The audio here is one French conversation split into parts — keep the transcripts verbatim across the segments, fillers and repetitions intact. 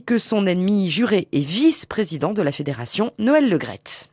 que son ennemi juré et vice-président de la fédération, Noël Le Graët.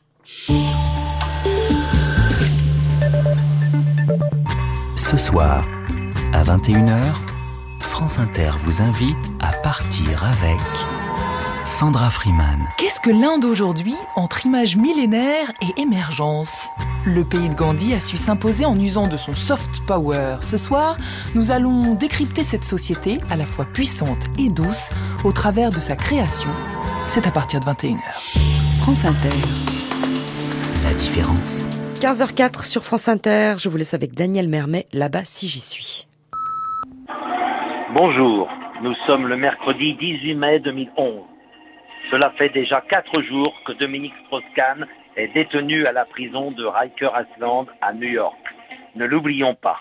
Ce soir, à vingt et une heures, France Inter vous invite à partir avec Sandra Freeman. Qu'est-ce que l'Inde aujourd'hui entre images millénaires et émergence ? Le pays de Gandhi a su s'imposer en usant de son soft power. Ce soir, nous allons décrypter cette société à la fois puissante et douce au travers de sa création. C'est à partir de vingt et une heures. France Inter. La différence. quinze heures quatre sur France Inter. Je vous laisse avec Daniel Mermet, là-bas si j'y suis. Bonjour, nous sommes le mercredi dix-huit mai deux mille onze. Cela fait déjà quatre jours que Dominique Strauss-Kahn est détenu à la prison de Rikers Island à New York. Ne l'oublions pas.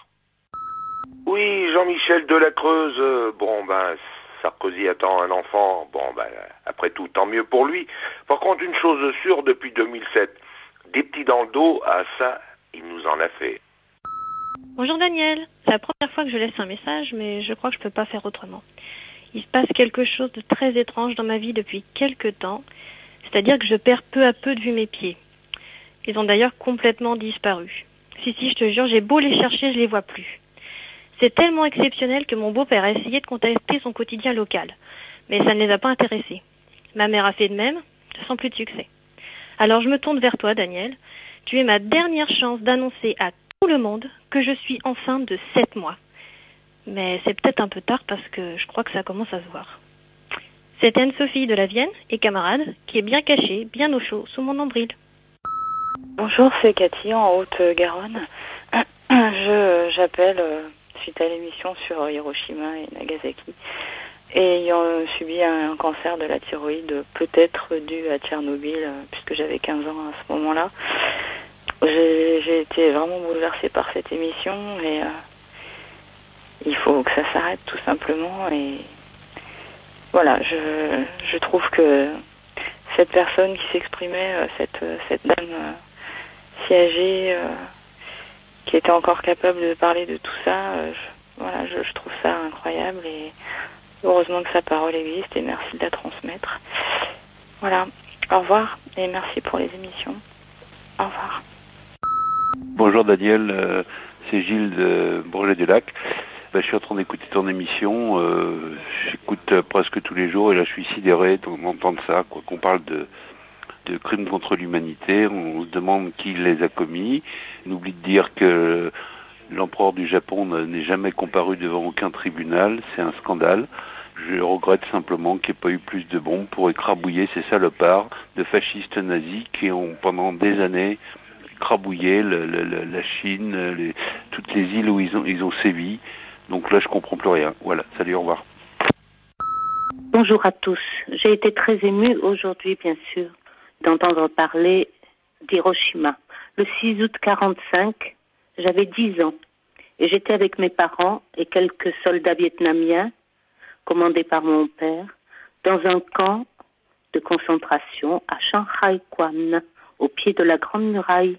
Oui, Jean-Michel Delacreuse, euh, bon ben, Sarkozy attend un enfant, bon ben, après tout, tant mieux pour lui. Par contre, une chose sûre, depuis deux mille sept, des petits dans le dos, ah ça, il nous en a fait. Bonjour Daniel, c'est la première fois que je laisse un message, mais je crois que je ne peux pas faire autrement. Il se passe quelque chose de très étrange dans ma vie depuis quelques temps, c'est-à-dire que je perds peu à peu de vue mes pieds. Ils ont d'ailleurs complètement disparu. Si, si, je te jure, j'ai beau les chercher, je les vois plus. C'est tellement exceptionnel que mon beau-père a essayé de contacter son quotidien local, mais ça ne les a pas intéressés. Ma mère a fait de même, sans plus de succès. Alors je me tourne vers toi, Daniel. Tu es ma dernière chance d'annoncer à tout le monde que je suis enceinte de sept mois. Mais c'est peut-être un peu tard parce que je crois que ça commence à se voir. C'est Anne-Sophie de la Vienne et camarade qui est bien cachée, bien au chaud, sous mon nombril. Bonjour, c'est Cathy en Haute-Garonne. Je, j'appelle euh, suite à l'émission sur Hiroshima et Nagasaki. Et ayant subi un cancer de la thyroïde, peut-être dû à Tchernobyl, euh, puisque j'avais quinze ans à ce moment-là. J'ai, j'ai été vraiment bouleversée par cette émission et euh, il faut que ça s'arrête tout simplement. Et voilà, je, je trouve que cette personne qui s'exprimait, euh, cette, cette dame euh, si âgée, euh, qui était encore capable de parler de tout ça, euh, je, voilà, je, je trouve ça incroyable et heureusement que sa parole existe et merci de la transmettre. Voilà, au revoir et merci pour les émissions. Au revoir. Bonjour Daniel, euh, c'est Gilles de Bourget-du-Lac. Ben, je suis en train d'écouter ton émission, euh, j'écoute euh, presque tous les jours et là je suis sidéré d'entendre ça, quoi, qu'on parle de, de crimes contre l'humanité, on se demande qui les a commis. On oublie de dire que l'empereur du Japon n'est jamais comparu devant aucun tribunal, c'est un scandale. Je regrette simplement qu'il n'y ait pas eu plus de bombes pour écrabouiller ces salopards de fascistes nazis qui ont pendant des années écrabouillé le, le, le, la Chine, les, toutes les îles où ils ont, ils ont sévi. Donc là, je comprends plus rien. Voilà, salut, au revoir. Bonjour à tous. J'ai été très émue aujourd'hui, bien sûr, d'entendre parler d'Hiroshima. Le six août quarante-cinq, j'avais dix ans et j'étais avec mes parents et quelques soldats vietnamiens commandés par mon père dans un camp de concentration à Shanghai Kwan, au pied de la Grande Muraille.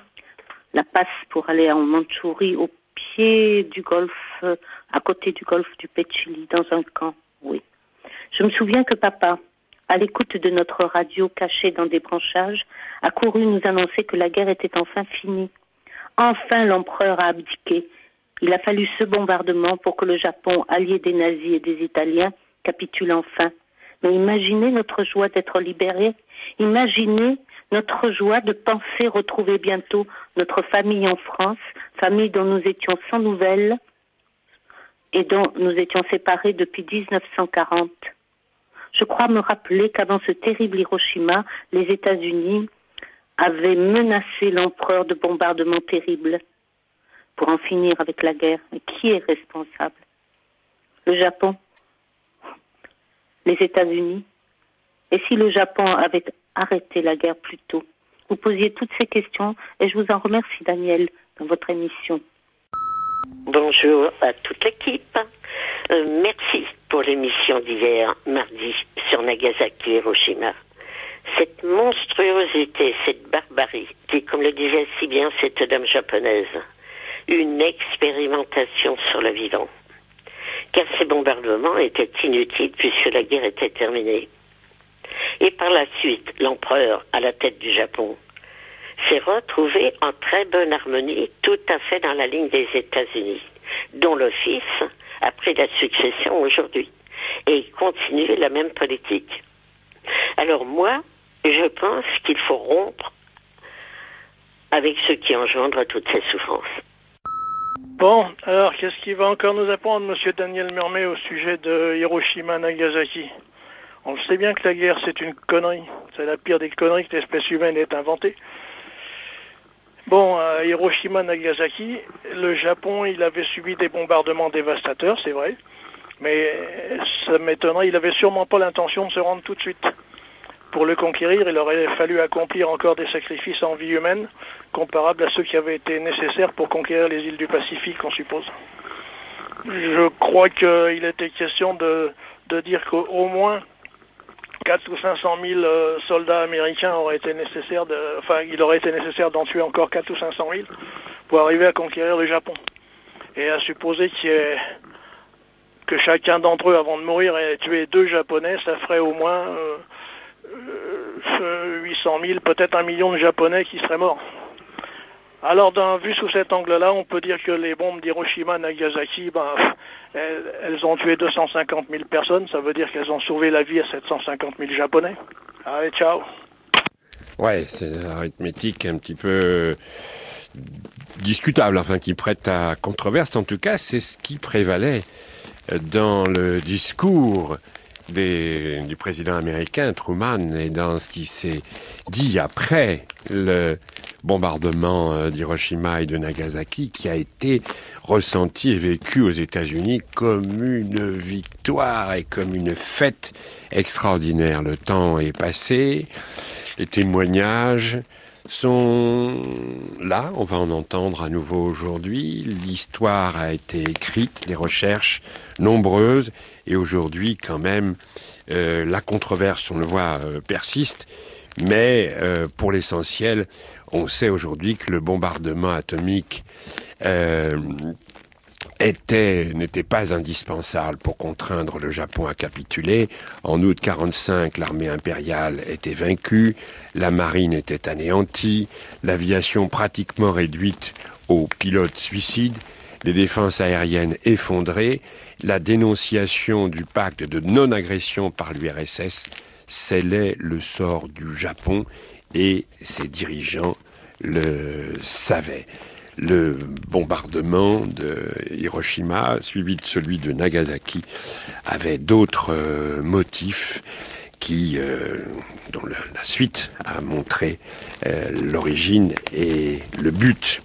La passe pour aller en Mandchourie, au pied du golfe, à côté du golfe du Petchili, dans un camp, oui. Je me souviens que papa, à l'écoute de notre radio cachée dans des branchages, a couru nous annoncer que la guerre était enfin finie. Enfin, l'empereur a abdiqué. Il a fallu ce bombardement pour que le Japon, allié des nazis et des Italiens, capitule enfin. Mais imaginez notre joie d'être libérés. Imaginez notre joie de penser retrouver bientôt notre famille en France, famille dont nous étions sans nouvelles et dont nous étions séparés depuis dix-neuf cent quarante. Je crois me rappeler qu'avant ce terrible Hiroshima, les États-Unis avaient menacé l'empereur de bombardements terribles pour en finir avec la guerre. Mais qui est responsable? Le Japon? Les États-Unis? Et si le Japon avait arrêté la guerre plus tôt? Vous posiez toutes ces questions et je vous en remercie, Daniel, dans votre émission. Bonjour à toute l'équipe. Euh, merci pour l'émission d'hier, mardi, sur Nagasaki et Hiroshima. Cette monstruosité, cette barbarie, qui, comme le disait si bien cette dame japonaise, une expérimentation sur le vivant. car ces bombardements étaient inutiles puisque la guerre était terminée. Et par la suite, l'empereur, à la tête du Japon, s'est retrouvé en très bonne harmonie, tout à fait dans la ligne des États-Unis, dont le fils a pris la succession aujourd'hui et continue la même politique. Alors moi, je pense qu'il faut rompre avec ce qui engendre toutes ces souffrances. Bon, alors qu'est-ce qu'il va encore nous apprendre, monsieur Daniel Mermet, au sujet de Hiroshima-Nagasaki? On le sait bien que la guerre, c'est une connerie. C'est la pire des conneries que l'espèce humaine ait inventée. Bon, à Hiroshima-Nagasaki, le Japon, il avait subi des bombardements dévastateurs, c'est vrai. Mais ça m'étonnerait, il n'avait sûrement pas l'intention de se rendre tout de suite. Pour le conquérir, il aurait fallu accomplir encore des sacrifices en vie humaine, comparables à ceux qui avaient été nécessaires pour conquérir les îles du Pacifique, on suppose. Je crois qu'il était question de, de dire qu'au moins quatre ou cinq cent mille soldats américains auraient été nécessaires, de, enfin, il aurait été nécessaire d'en tuer encore quatre ou cinq cent mille pour arriver à conquérir le Japon. Et à supposer qu'il y ait, que chacun d'entre eux, avant de mourir, ait tué deux Japonais, ça ferait au moins euh, euh, huit cent mille, peut-être un million de Japonais qui seraient morts. Alors, d'un, vu sous cet angle-là, on peut dire que les bombes d'Hiroshima, Nagasaki, ben, elles, elles ont tué deux cent cinquante mille personnes. Ça veut dire qu'elles ont sauvé la vie à sept cent cinquante mille Japonais. Allez, ciao. Ouais, c'est une arithmétique un petit peu discutable, enfin, qui prête à controverse. En tout cas, c'est ce qui prévalait dans le discours des, du président américain Truman et dans ce qui s'est dit après le bombardement d'Hiroshima et de Nagasaki, qui a été ressenti et vécu aux États-Unis comme une victoire et comme une fête extraordinaire. Le temps est passé, les témoignages sont là, on va en entendre à nouveau aujourd'hui. L'histoire a été écrite, les recherches nombreuses, et aujourd'hui quand même euh, la controverse, on le voit, euh, persiste, mais euh, pour l'essentiel, on sait aujourd'hui que le bombardement atomique euh, était, n'était pas indispensable pour contraindre le Japon à capituler. En août quarante-cinq, l'armée impériale était vaincue, la marine était anéantie, l'aviation pratiquement réduite aux pilotes suicides, les défenses aériennes effondrées, la dénonciation du pacte de non-agression par l'U R S S scellait le sort du Japon et ses dirigeants le savaient. Le bombardement de Hiroshima, suivi de celui de Nagasaki, avait d'autres euh, motifs qui, euh, dont le, la suite a montré euh, l'origine et le but.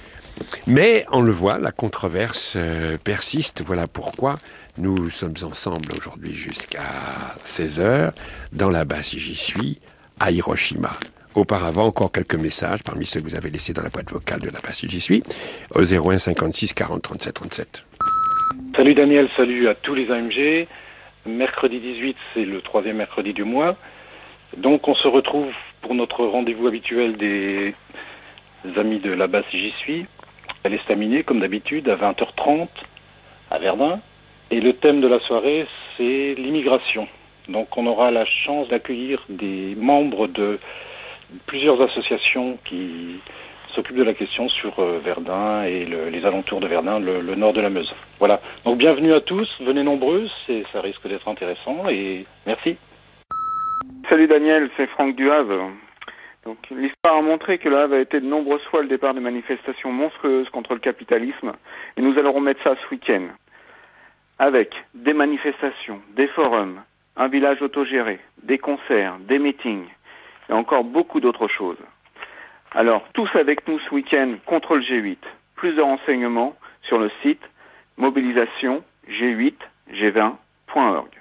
Mais on le voit, la controverse euh, persiste. Voilà pourquoi nous sommes ensemble aujourd'hui jusqu'à seize heures dans la base si j'y suis, à Hiroshima. Auparavant, encore quelques messages parmi ceux que vous avez laissés dans la boîte vocale de la base si j'y suis, au zéro un cinquante-six quarante trente-sept trente-sept. Salut Daniel, salut à tous les A M G. Mercredi dix-huit, c'est le troisième mercredi du mois. Donc on se retrouve pour notre rendez-vous habituel des amis de la base si j'y suis. Elle est staminée, comme d'habitude, à vingt heures trente à Verdun. Et le thème de la soirée, c'est l'immigration. Donc on aura la chance d'accueillir des membres de plusieurs associations qui s'occupent de la question sur Verdun et le, les alentours de Verdun, le, le nord de la Meuse. Voilà. Donc bienvenue à tous, venez nombreux, c'est, ça risque d'être intéressant et merci. Salut Daniel, c'est Franck du Havre. Donc, l'histoire a montré que le Havre a été de nombreuses fois le départ de manifestations monstrueuses contre le capitalisme et nous allons remettre ça ce week-end. Avec des manifestations, des forums, un village autogéré, des concerts, des meetings et encore beaucoup d'autres choses. Alors, tous avec nous ce week-end contre le G huit. Plus de renseignements sur le site mobilisation g huit g vingt point org.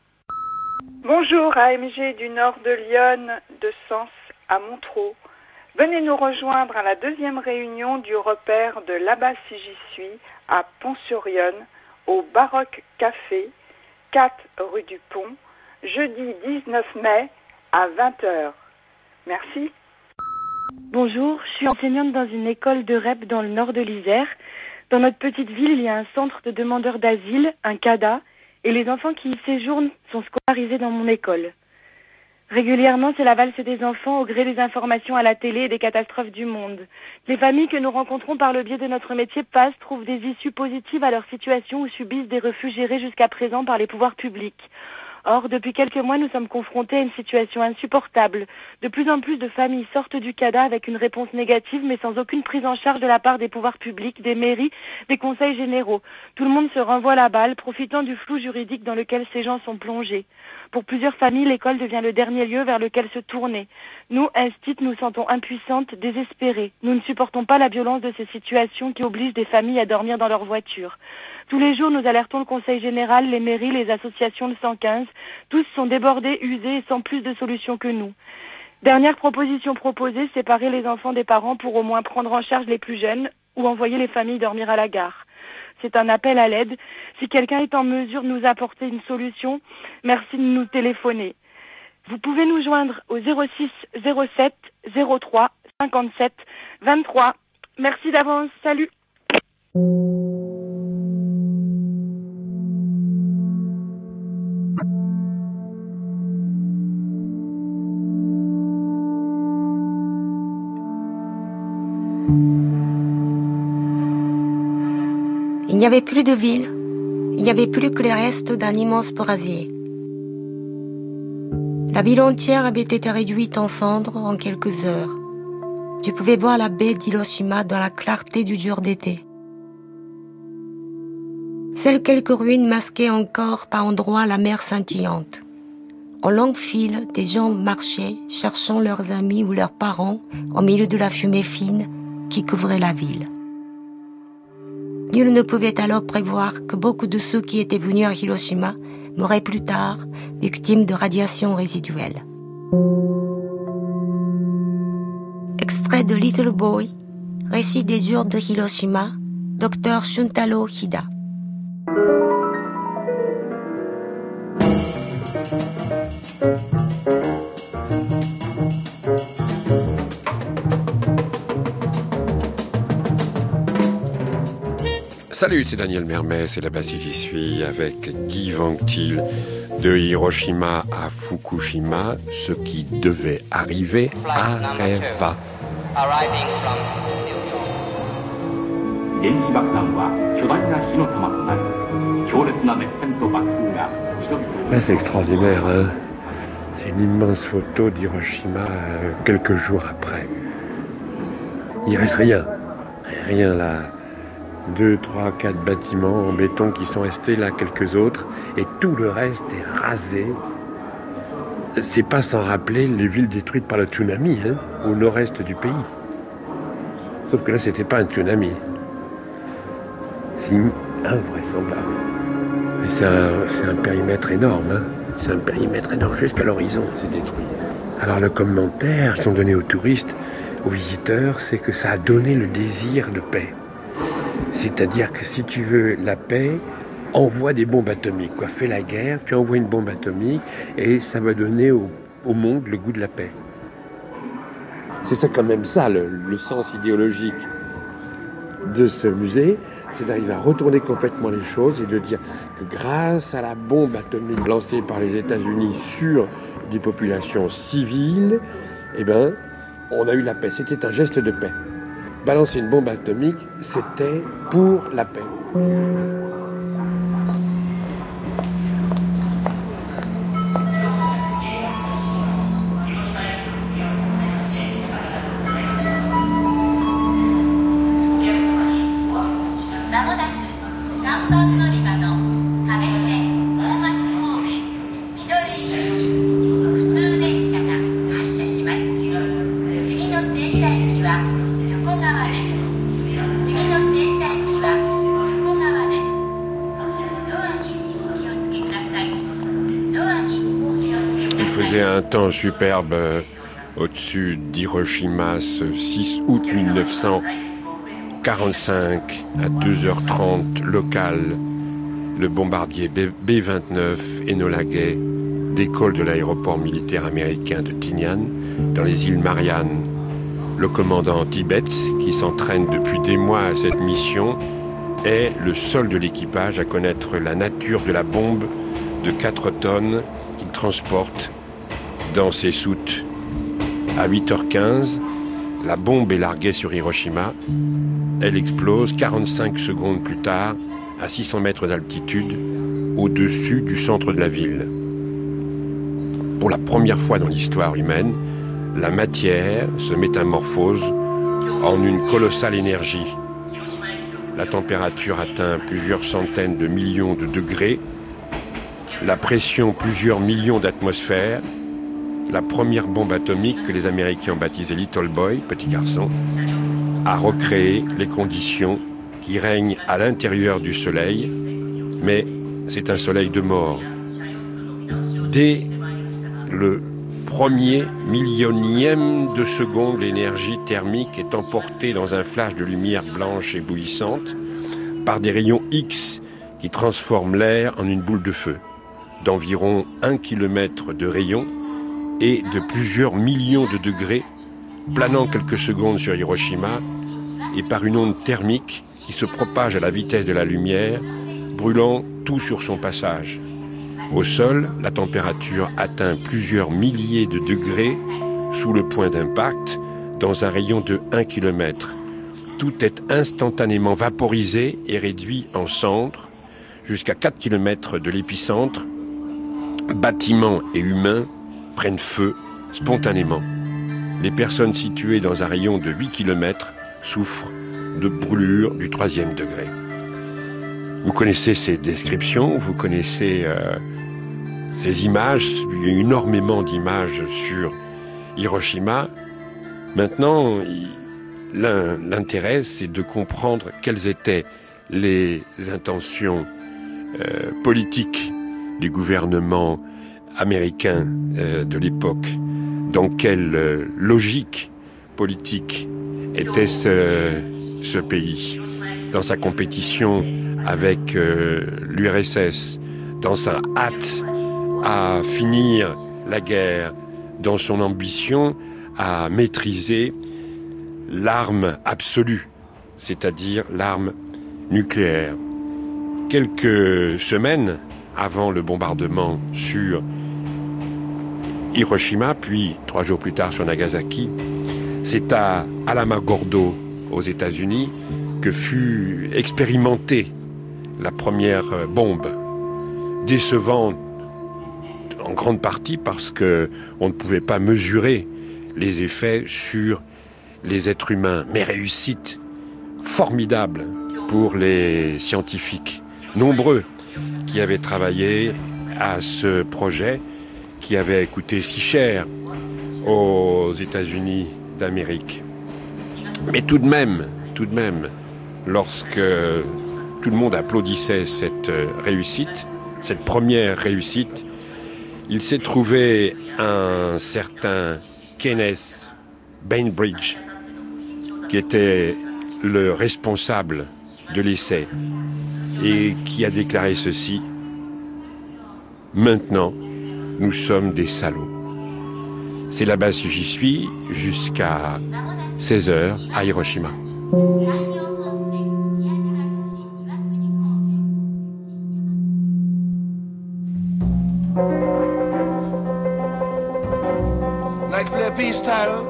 Bonjour A M G du nord de Lyon, de Sens à Montreux. Venez nous rejoindre à la deuxième réunion du repère de là-bas si j'y suis à Pont-sur-Yonne, au Baroque Café, quatre rue du Pont, jeudi dix-neuf mai à vingt heures. Merci. Bonjour, je suis enseignante dans une école de R E P dans le nord de l'Isère. Dans notre petite ville, il y a un centre de demandeurs d'asile, un C A D A, et les enfants qui y séjournent sont scolarisés dans mon école. Régulièrement, c'est la valse des enfants au gré des informations à la télé et des catastrophes du monde. Les familles que nous rencontrons par le biais de notre métier passent, trouvent des issues positives à leur situation ou subissent des refus gérés jusqu'à présent par les pouvoirs publics. Or, depuis quelques mois, nous sommes confrontés à une situation insupportable. De plus en plus de familles sortent du C A D A avec une réponse négative, mais sans aucune prise en charge de la part des pouvoirs publics, des mairies, des conseils généraux. Tout le monde se renvoie la balle, profitant du flou juridique dans lequel ces gens sont plongés. Pour plusieurs familles, l'école devient le dernier lieu vers lequel se tourner. Nous, instituts, nous sentons impuissantes, désespérées. Nous ne supportons pas la violence de ces situations qui obligent des familles à dormir dans leur voiture. Tous les jours, nous alertons le Conseil général, les mairies, les associations de cent quinze. Tous sont débordés, usés et sans plus de solutions que nous. Dernière proposition proposée, séparer les enfants des parents pour au moins prendre en charge les plus jeunes ou envoyer les familles dormir à la gare. C'est un appel à l'aide. Si quelqu'un est en mesure de nous apporter une solution, merci de nous téléphoner. Vous pouvez nous joindre au zéro six zéro sept zéro trois cinquante-sept vingt-trois. Merci d'avance. Salut. Il n'y avait plus de ville, il n'y avait plus que les restes d'un immense brasier. La ville entière avait été réduite en cendres en quelques heures. Tu pouvais voir la baie d'Hiroshima dans la clarté du jour d'été. Seules quelques ruines masquaient encore par endroits la mer scintillante. En longue file, des gens marchaient, cherchant leurs amis ou leurs parents, au milieu de la fumée fine qui couvrait la ville. Nul ne pouvait alors prévoir que beaucoup de ceux qui étaient venus à Hiroshima mourraient plus tard, victimes de radiations résiduelles. Extrait de Little Boy, récit des jours de Hiroshima, docteur Shuntaro Hida. Salut, c'est Daniel Mermet, c'est là-bas si j'y suis, avec Guy Vanctil de Hiroshima à Fukushima. Ce qui devait arriver arriva. Ah, c'est extraordinaire, hein. C'est une immense photo d'Hiroshima euh, quelques jours après. Il reste rien, rien là. Deux, trois, quatre bâtiments en béton qui sont restés là, quelques autres, et tout le reste est rasé. C'est pas sans rappeler les villes détruites par le tsunami, hein, au nord-est du pays. Sauf que là, c'était pas un tsunami. C'est invraisemblable. Et c'est un, c'est un périmètre énorme, hein. C'est un périmètre énorme, jusqu'à l'horizon, c'est détruit. Alors le commentaire qui sont donnés aux touristes, aux visiteurs, c'est que ça a donné le désir de paix. C'est-à-dire que si tu veux la paix, envoie des bombes atomiques, quoi. Fais la guerre, tu envoies une bombe atomique et ça va donner au, au monde le goût de la paix. C'est ça quand même ça, le, le sens idéologique de ce musée, c'est d'arriver à retourner complètement les choses et de dire que grâce à la bombe atomique lancée par les États-Unis sur des populations civiles, eh ben, on a eu la paix. C'était un geste de paix. Balancer une bombe atomique, c'était pour la paix. Un temps superbe euh, au-dessus d'Hiroshima ce six août mille neuf cent quarante-cinq à deux heures trente local. Le bombardier B vingt-neuf Enola Gay décolle de l'aéroport militaire américain de Tinian dans les îles Mariannes. Le commandant Tibbets, qui s'entraîne depuis des mois à cette mission, est le seul de l'équipage à connaître la nature de la bombe de quatre tonnes qu'il transporte dans ses soutes. À huit heures quinze, la bombe est larguée sur Hiroshima. Elle explose quarante-cinq secondes plus tard, à six cents mètres d'altitude, au-dessus du centre de la ville. Pour la première fois dans l'histoire humaine, la matière se métamorphose en une colossale énergie. La température atteint plusieurs centaines de millions de degrés, la pression plusieurs millions d'atmosphères. La première bombe atomique que les Américains ont baptisée Little Boy, petit garçon, a recréé les conditions qui règnent à l'intérieur du Soleil, mais c'est un soleil de mort. Dès le premier millionième de seconde, l'énergie thermique est emportée dans un flash de lumière blanche éblouissante par des rayons X qui transforment l'air en une boule de feu d'environ un kilomètre de rayon et de plusieurs millions de degrés, planant quelques secondes sur Hiroshima et par une onde thermique qui se propage à la vitesse de la lumière, brûlant tout sur son passage. Au sol, la température atteint plusieurs milliers de degrés sous le point d'impact dans un rayon de un kilomètre. Tout est instantanément vaporisé et réduit en cendres jusqu'à quatre kilomètres de l'épicentre. Bâtiments et humains prennent feu spontanément. Les personnes situées dans un rayon de huit kilomètres souffrent de brûlures du troisième degré. Vous connaissez ces descriptions, vous connaissez euh, ces images, il y a énormément d'images sur Hiroshima. Maintenant, l'intérêt, c'est de comprendre quelles étaient les intentions euh, politiques du gouvernement américain euh, de l'époque. Dans quelle euh, logique politique était ce, ce pays, dans sa compétition avec euh, l'U R S S, dans sa hâte à finir la guerre, dans son ambition à maîtriser l'arme absolue, c'est-à-dire l'arme nucléaire. Quelques semaines avant le bombardement sur Hiroshima, puis trois jours plus tard sur Nagasaki, c'est à Alamogordo, aux États-Unis, que fut expérimentée la première bombe, décevante en grande partie parce que on ne pouvait pas mesurer les effets sur les êtres humains, mais réussite formidable pour les scientifiques, nombreux qui avaient travaillé à ce projet qui avait coûté si cher aux États-Unis d'Amérique. Mais tout de même, tout de même, lorsque tout le monde applaudissait cette réussite, cette première réussite, il s'est trouvé un certain Kenneth Bainbridge, qui était le responsable de l'essai, et qui a déclaré ceci: « Maintenant, nous sommes des salauds. » C'est là-bas si j'y suis jusqu'à seize heures à Hiroshima. Like play a peace title.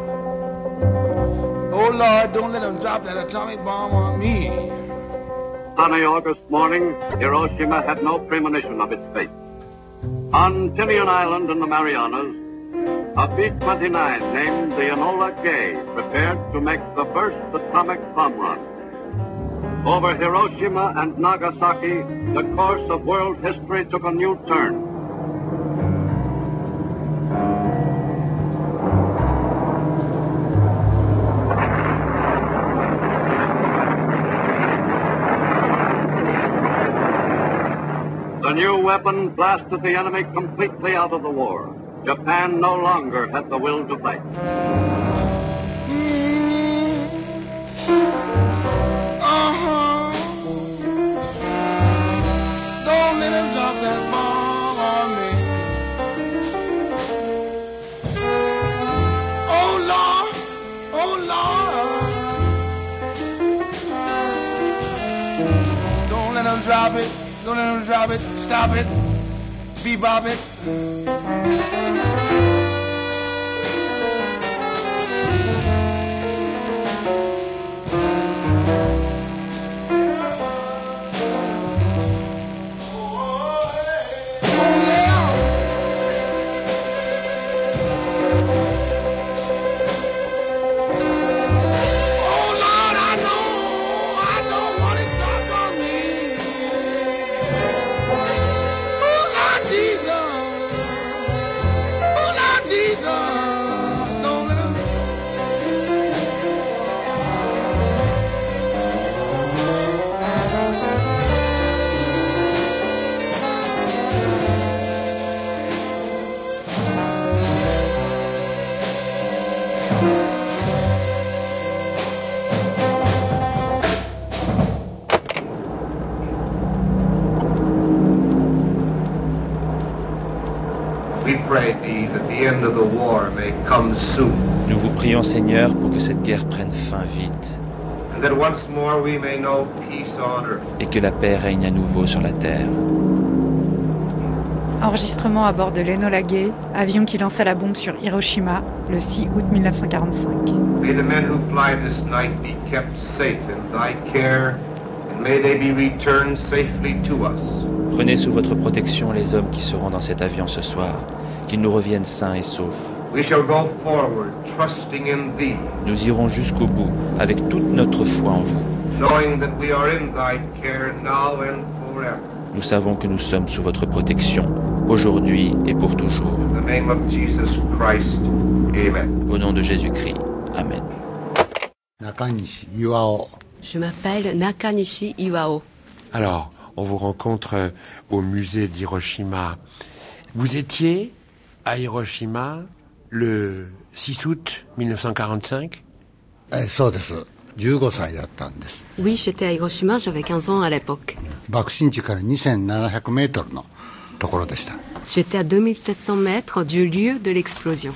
Oh Lord, don't let them drop that atomic bomb on me. Sunny August morning, Hiroshima had no premonition of its fate. On Tinian Island in the Marianas, a B twenty-nine named the Enola Gay prepared to make the first atomic bomb run. Over Hiroshima and Nagasaki, the course of world history took a new turn. The new weapon blasted the enemy completely out of the war. Japan no longer had the will to fight. Uh-huh. Don't let them drop that bomb on me. Oh Lord, oh Lord. drop it, don't let them drop it, stop it, bebop it. Nous vous prions, Seigneur, pour que cette guerre prenne fin vite et que la paix règne à nouveau sur la terre. Enregistrement à bord de l'Enola Gay, avion qui lança la bombe sur Hiroshima le six août mille neuf cent quarante-cinq. May the men who fly this night be kept safe in thy care, and may they be returned safely to us. Prenez sous votre protection les hommes qui seront dans cet avion ce soir, qu'ils nous reviennent sains et saufs. We shall go forward, trusting in thee. Nous irons jusqu'au bout, avec toute notre foi en vous. Knowing that we are in thy care now and forever. Nous savons que nous sommes sous votre protection, aujourd'hui et pour toujours. In the name of Jesus Christ, amen. Au nom de Jésus-Christ, amen. Nakanishi Iwao. Je m'appelle Nakanishi Iwao. Alors, on vous rencontre au musée d'Hiroshima. Vous étiez à Hiroshima le six août mille neuf cent quarante-cinq? Oui, j'étais à Hiroshima, j'avais quinze ans à l'époque. J'étais à deux mille sept cents mètres du lieu de l'explosion.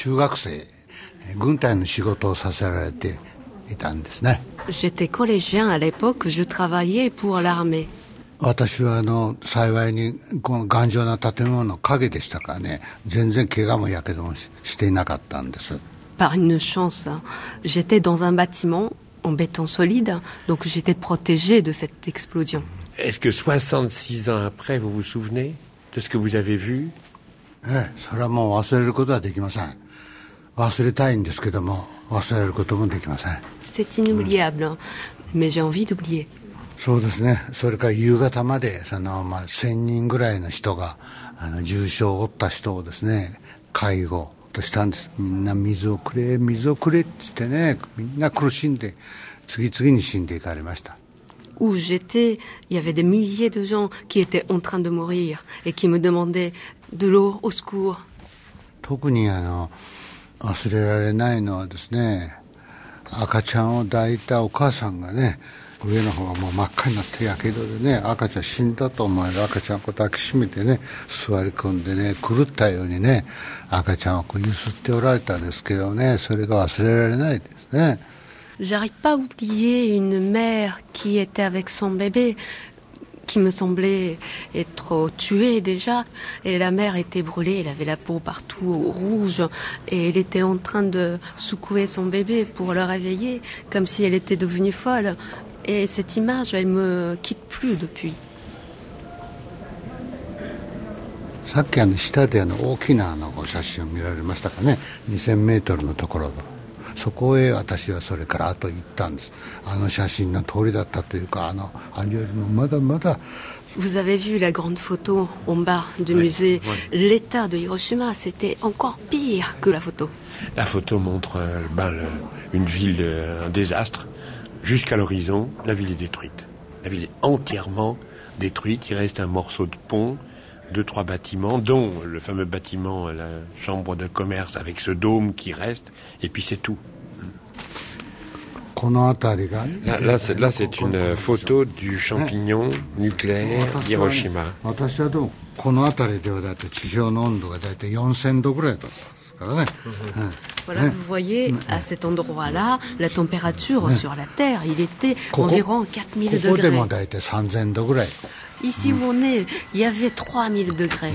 J'étais collégien à l'époque, je travaillais pour l'armée. Par une chance, j'étais dans un bâtiment en béton solide, donc j'étais protégée de cette explosion. Est-ce que soixante-six ans après, vous vous souvenez de ce que vous avez vu? C'est inoubliable, mais j'ai envie d'oublier. そうですね。それから夕方までそのまあ千人ぐらいの人があの重傷を負った人をですね介護としたんです。みんな水をくれ水をくれって言ってねみんな苦しんで次々に死んでいかれました。 Où j'étais, il y avait des milliers de gens qui étaient en train de mourir et qui me demandaient de l'eau au secours. 特にあの忘れられないのはですね赤ちゃんを抱いたお母さんがね 上の方がもう真っ赤になってやけどでね赤ちゃん死んだと思える赤ちゃんをこう抱きしめてね座り込んでね狂ったようにね赤ちゃんをこう揺すっておられたんですけどねそれが忘れられないですね。 J'arrive pas à oublier une mère qui était avec son bébé qui me semblait être tuée déjà et la mère était brûlée, elle avait la peau partout rouge et elle était en train de secouer son bébé pour le réveiller comme si elle était devenue folle. Et cette image, elle me quitte plus depuis. さっきあの下であの大きなあの写真を見られましたかね。にせんメートルのところそこへ私はそれから後行ったんです。あの写真の通りだったというかあのあれよりもまだまだ。 Vous avez vu la grande photo en bas du oui, musée. Oui. L'état de Hiroshima, c'était encore pire que la photo. La photo montre euh, ben, le, une ville, euh, un désastre. Jusqu'à l'horizon, la ville est détruite. La ville est entièrement détruite. Il reste un morceau de pont, deux, trois bâtiments, dont le fameux bâtiment, la chambre de commerce avec ce dôme qui reste. Et puis c'est tout. Là, là, c'est, là, c'est une photo du champignon nucléaire Hiroshima. Voilà, vous voyez, à cet endroit-là, la température sur la Terre, il était environ quatre mille degrés. Ici où on est, il y avait trois mille degrés.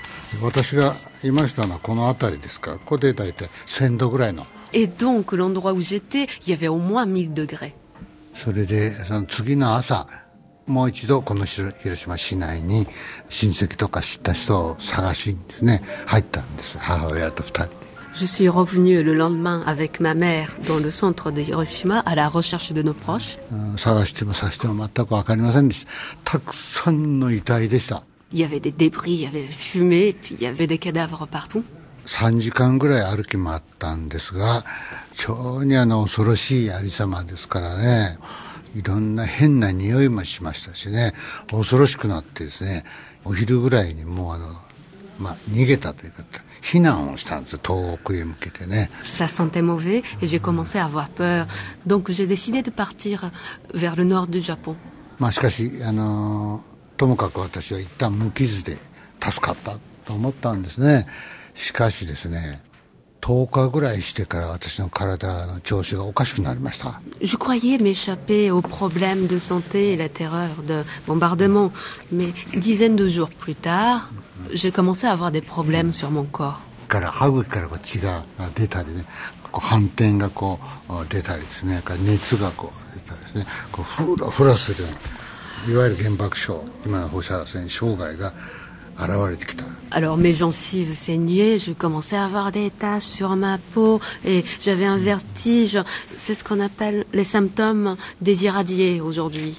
Et donc, l'endroit où j'étais, il y avait au moins mille degrés. それでその次の朝もう一度この広島市内に親戚とか知った人を探しにですね入ったんです。母親と二人で。 Je suis revenu le lendemain avec ma mère dans le centre de Hiroshima à la recherche de nos proches. 探しても探しても全く分かりませんでした。たくさんの遺体でした。 Il y avait des débris, il y avait la fumée, puis il y avait des cadavres partout. さんじかんぐらい歩き回ったんですが、非常にあの恐ろしいありさまですからね、いろんな変な匂いもしましたしね、恐ろしくなってですね、お昼ぐらいにもうあの、まあ、逃げたというか、避難をしたんですよ、遠くへ向けてね。 Ça sentait mauvais et j'ai commencé à avoir peur. Donc j'ai décidé de partir vers le nord du Japon. まあしかし、あの、ともかく私は一旦無傷で助かったと思ったんですね。しかしですね、とおかぐらいしてから私の体の調子がおかしくなりました。 Je croyais m'échapper aux problèmes de santé et la terreur de bombardement, mais une dizaine de jours plus tard, j'ai commencé à avoir des problèmes sur mon corps. から歯茎からこう血が出たりね、こう斑点がこう出たりですね、熱がこう出たりですね、こうフラフラするいわゆる原爆症、今の放射線障害が Alors mes gencives saignaient, je commençais à avoir des taches sur ma peau et j'avais un vertige. C'est ce qu'on appelle les symptômes des irradiés aujourd'hui.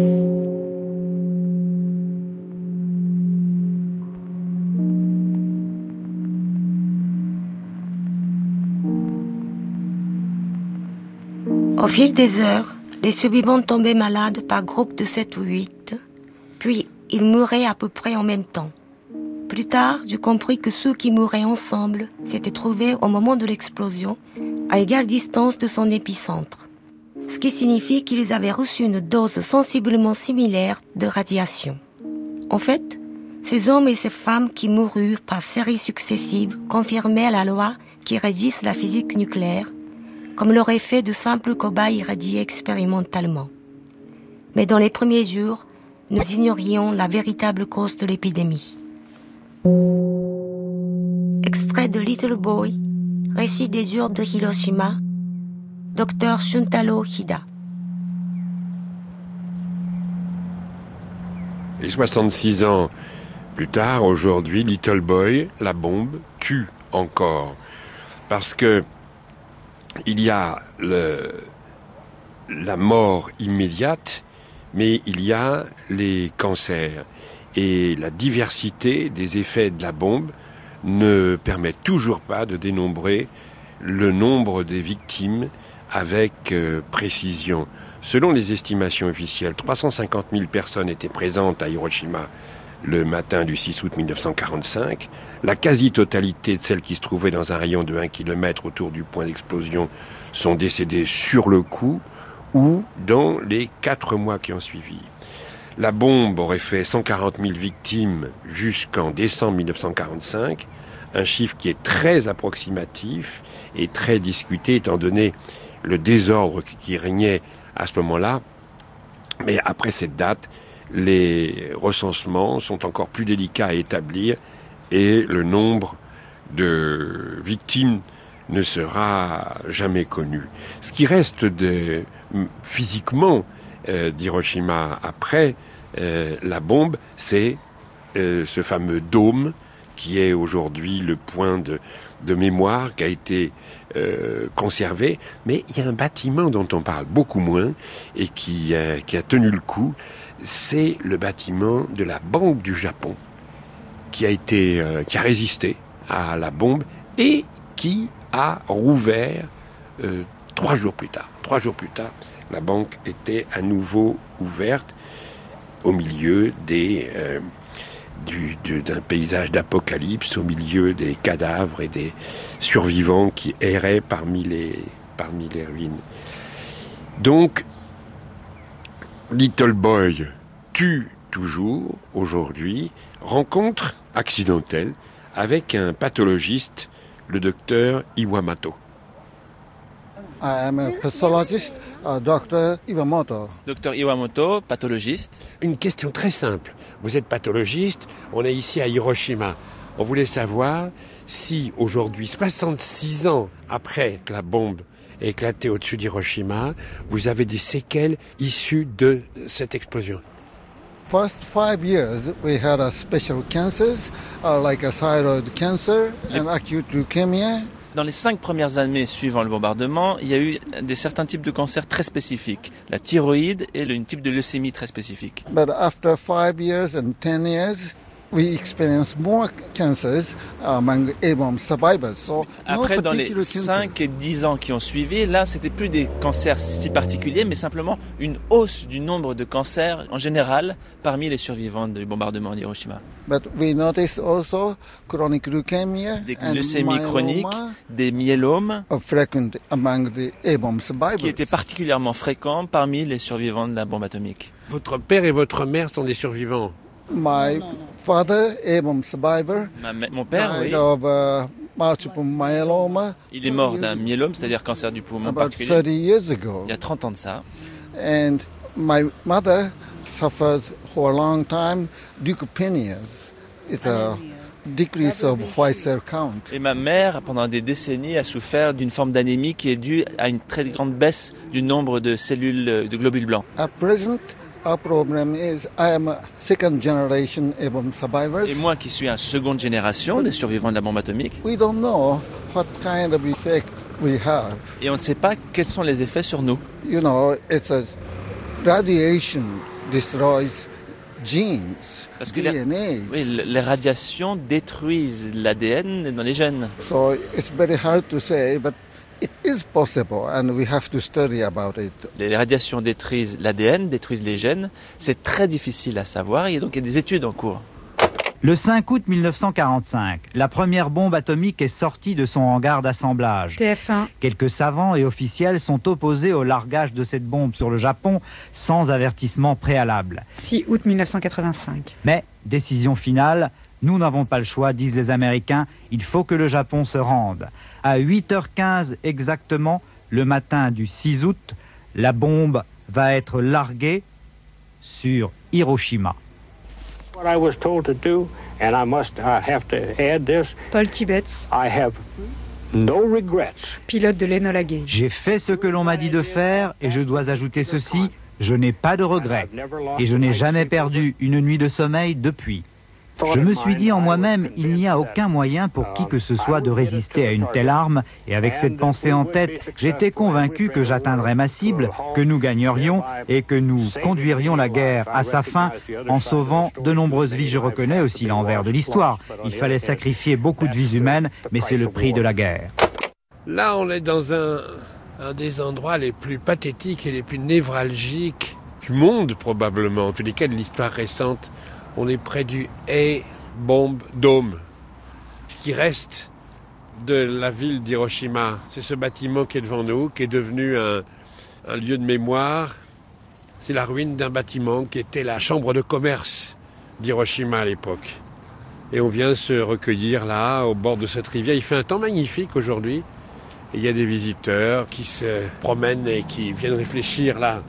Au fil des heures, les survivants tombaient malades par groupe de sept ou huit, puis ils mouraient à peu près en même temps. Plus tard, j'ai compris que ceux qui mouraient ensemble s'étaient trouvés au moment de l'explosion, à égale distance de son épicentre. Ce qui signifie qu'ils avaient reçu une dose sensiblement similaire de radiation. En fait, ces hommes et ces femmes qui moururent par séries successives confirmaient la loi qui régisse la physique nucléaire, comme l'auraient fait de simples cobayes irradiés expérimentalement. Mais dans les premiers jours, nous ignorions la véritable cause de l'épidémie. Extrait de Little Boy, récit des jours de Hiroshima, docteur Shuntaro Hida. Et soixante-six ans plus tard, aujourd'hui, Little Boy, la bombe, tue encore. Parce que il y a le, la mort immédiate, mais il y a les cancers. Et la diversité des effets de la bombe ne permet toujours pas de dénombrer le nombre des victimes avec euh, précision. Selon les estimations officielles, trois cent cinquante mille personnes étaient présentes à Hiroshima le matin du six août mille neuf cent quarante-cinq. La quasi-totalité de celles qui se trouvaient dans un rayon de un kilomètre autour du point d'explosion sont décédées sur le coup ou dans les quatre mois qui ont suivi. La bombe aurait fait cent quarante mille victimes jusqu'en décembre mille neuf cent quarante-cinq, un chiffre qui est très approximatif et très discuté étant donné le désordre qui régnait à ce moment-là. Mais après cette date, les recensements sont encore plus délicats à établir et le nombre de victimes ne sera jamais connu. Ce qui reste de, physiquement euh, d'Hiroshima après euh, la bombe, c'est euh, ce fameux dôme qui est aujourd'hui le point de, de mémoire qui a été euh, conservé. Mais il y a un bâtiment dont on parle beaucoup moins et qui, euh, qui a tenu le coup. C'est le bâtiment de la Banque du Japon qui a été, euh, qui a résisté à la bombe et qui a rouvert euh, trois jours plus tard. Trois jours plus tard, la banque était à nouveau ouverte au milieu des, euh, du, du, d'un paysage d'apocalypse, au milieu des cadavres et des survivants qui erraient parmi les, parmi les ruines. Donc, Little Boy tue toujours, aujourd'hui, rencontre accidentelle avec un pathologiste le docteur Iwamoto. I am a pathologist, uh, docteur Iwamoto. Docteur Iwamoto, pathologiste. Une question très simple. Vous êtes pathologiste, on est ici à Hiroshima. On voulait savoir si aujourd'hui, soixante-six ans après que la bombe ait éclaté au-dessus d'Hiroshima, vous avez des séquelles issues de cette explosion. First five years, we had a special cancers, uh, like a thyroid cancer and acute leukemia. Dans les cinq premières années suivant le bombardement, il y a eu des certains types de cancers très spécifiques, la thyroïde et le type de leucémie très spécifique. But after five years and ten years, we experienced more cancers among A-bomb survivors. So Après, no dans les cinq et dix ans qui ont suivi, là, c'était plus des cancers si particuliers, mais simplement une hausse du nombre de cancers en général parmi les survivants du bombardement d'Hiroshima. But we noticed also chronic leukemia Des and leucémies chroniques, myeloma des myélomes, are frequent among the A-bomb survivors. qui étaient particulièrement fréquents parmi les survivants de la bombe atomique. Votre père et votre mère sont des survivants. My father, A-bomb survivor, Ma- mon père, oui, died of uh, multiple myeloma il est mort d'un myélome, c'est-à-dire cancer du poumon about particulier, thirty years ago. il y a trente ans de ça. And my mother suffered for a long time leukopenia. It's a decrease of white cell count. Et ma mère, pendant des décennies, a souffert d'une forme d'anémie qui est due à une très grande baisse du nombre de cellules de globules blancs. At present, our problem is I am a second generation A-bomb survivor. Et moi qui suis un seconde génération des survivants de la bombe atomique, We don't know what kind of effect we have. et on ne sait pas quels sont les effets sur nous. You know, it's a radiation destroys genes, Parce que les, D N A. oui, les radiations détruisent l'A D N dans les gènes. So it's very hard to say, but it is possible and we have to study about it. Les radiations détruisent l'A D N, détruisent les gènes. C'est très difficile à savoir et donc il y a des études en cours. Le cinq août mille neuf cent quarante-cinq, la première bombe atomique est sortie de son hangar d'assemblage. T F un. Quelques savants et officiels sont opposés au largage de cette bombe sur le Japon sans avertissement préalable. six août mille neuf cent quatre-vingt-cinq. Mais, décision finale, nous n'avons pas le choix, disent les Américains, il faut que le Japon se rende. À huit heures quinze exactement, le matin du six août, la bombe va être larguée sur Hiroshima. What I was told to do, and I must uh, have to add this, Paul Tibbets, I have no regrets. pilote de l'Enola Gay. J'ai fait ce que l'on m'a dit de faire et je dois ajouter ceci, je n'ai pas de regrets et je n'ai jamais perdu une nuit de sommeil depuis. Je me suis dit en moi-même, il n'y a aucun moyen pour qui que ce soit de résister à une telle arme, et avec cette pensée en tête, j'étais convaincu que j'atteindrais ma cible, que nous gagnerions et que nous conduirions la guerre à sa fin en sauvant de nombreuses vies. Je reconnais aussi l'envers de l'histoire. Il fallait sacrifier beaucoup de vies humaines, mais c'est le prix de la guerre. Là, on est dans un, un des endroits les plus pathétiques et les plus névralgiques du monde, probablement, en tous les cas de l'histoire récente. On est près du A-Bomb Dome. Ce qui reste de la ville d'Hiroshima, c'est ce bâtiment qui est devant nous, qui est devenu un, un lieu de mémoire. C'est la ruine d'un bâtiment qui était la chambre de commerce d'Hiroshima à l'époque. Et on vient se recueillir là, au bord de cette rivière. Il fait un temps magnifique aujourd'hui. Et il y a des visiteurs qui se promènent et qui viennent réfléchir là.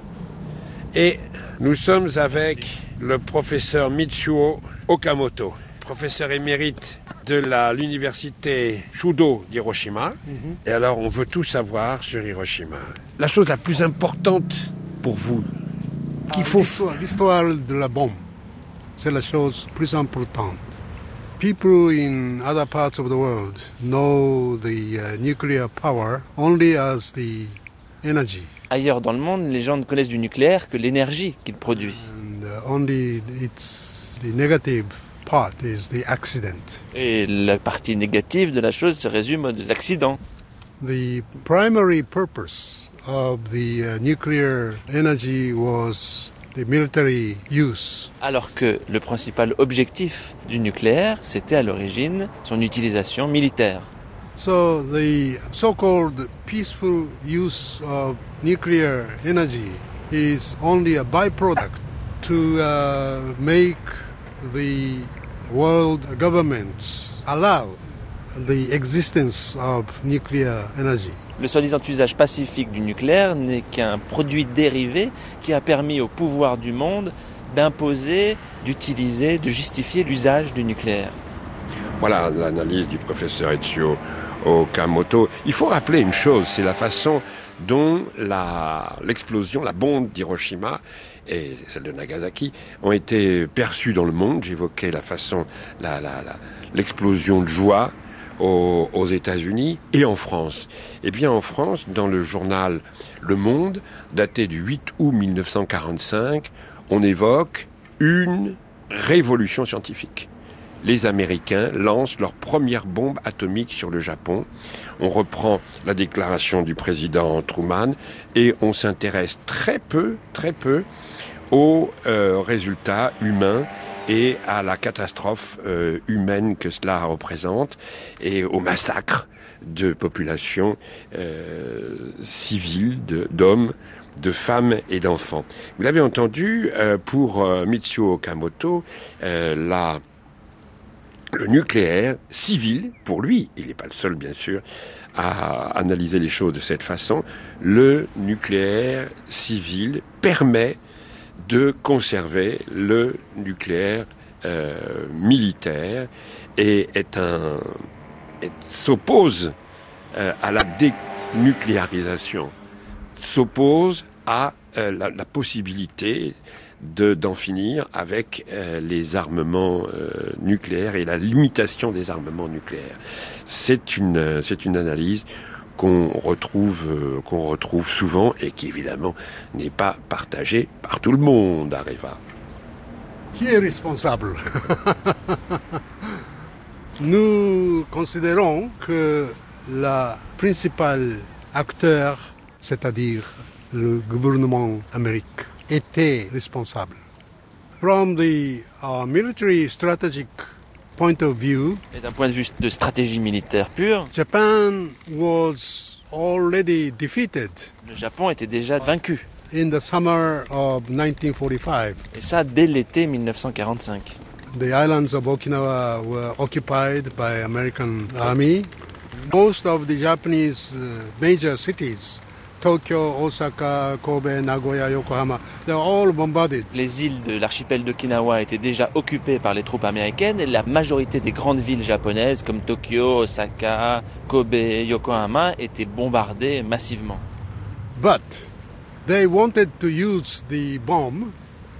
Et nous sommes avec le professeur Michuo Okamoto, professeur émérite de la, l'université Chudo d'Hiroshima. Mm-hmm. Et alors, on veut tout savoir sur Hiroshima. La chose la plus importante pour vous, qu'il faut... L'histoire, l'histoire de la bombe, c'est la chose plus importante. People in other parts of the world know the uh, nuclear power only as the energy. Ailleurs dans le monde, les gens ne connaissent du nucléaire que l'énergie qu'il produit. And uh, only it's the negative part is the accident. Et la partie négative de la chose se résume aux accidents. The primary purpose of the uh, nuclear energy was the military use. Alors que le principal objectif du nucléaire, c'était à l'origine son utilisation militaire. So the so-called peaceful use of nuclear energy is only a byproduct to uh, make the world governments allow the existence of nuclear energy. Le soi-disant usage pacifique du nucléaire n'est qu'un produit dérivé qui a permis au pouvoir du monde d'imposer, d'utiliser, de justifier l'usage du nucléaire. Voilà l'analyse du professeur Ichio Okamoto. Il faut rappeler une chose, c'est la façon dont la, l'explosion, la bombe d'Hiroshima et celle de Nagasaki ont été perçues dans le monde. J'évoquais la façon, la, la, la, l'explosion de joie aux, aux États-Unis et en France. Eh bien, en France, dans le journal Le Monde, daté du huit août mille neuf cent quarante-cinq, on évoque une révolution scientifique. Les Américains lancent leur première bombe atomique sur le Japon. On reprend la déclaration du président Truman et on s'intéresse très peu, très peu aux euh, résultats humains et à la catastrophe euh, humaine que cela représente et au massacre de populations euh, civiles, de, d'hommes, de femmes et d'enfants. Vous l'avez entendu, euh, pour euh, Michio Okamoto, euh, la Le nucléaire civil, pour lui, il n'est pas le seul bien sûr à analyser les choses de cette façon, le nucléaire civil permet de conserver le nucléaire euh, militaire et est un, est, s'oppose euh, à la dénucléarisation, s'oppose à euh, la, la possibilité De, d'en finir avec euh, les armements euh, nucléaires et la limitation des armements nucléaires. C'est une, c'est une analyse qu'on retrouve, euh, qu'on retrouve souvent et qui évidemment n'est pas partagée par tout le monde, Areva. Qui est responsable? Nous considérons que le principal acteur, c'est-à-dire le gouvernement américain, était responsable. From the uh, military strategic point of view, et d'un point de vue de stratégie militaire pure, Japan was already defeated. Le Japon était déjà vaincu. In the summer of nineteen forty-five. Et ça dès l'été mille neuf cent quarante-cinq. The islands of Okinawa were occupied by American army. Most of the Japanese uh, major cities, Tokyo, Osaka, Kobe, Nagoya, Yokohama, they're all bombarded. Les îles de l'archipel d'Okinawa étaient déjà occupées par les troupes américaines et la majorité des grandes villes japonaises comme Tokyo, Osaka, Kobe, Yokohama étaient bombardées massivement. But they wanted to use the bomb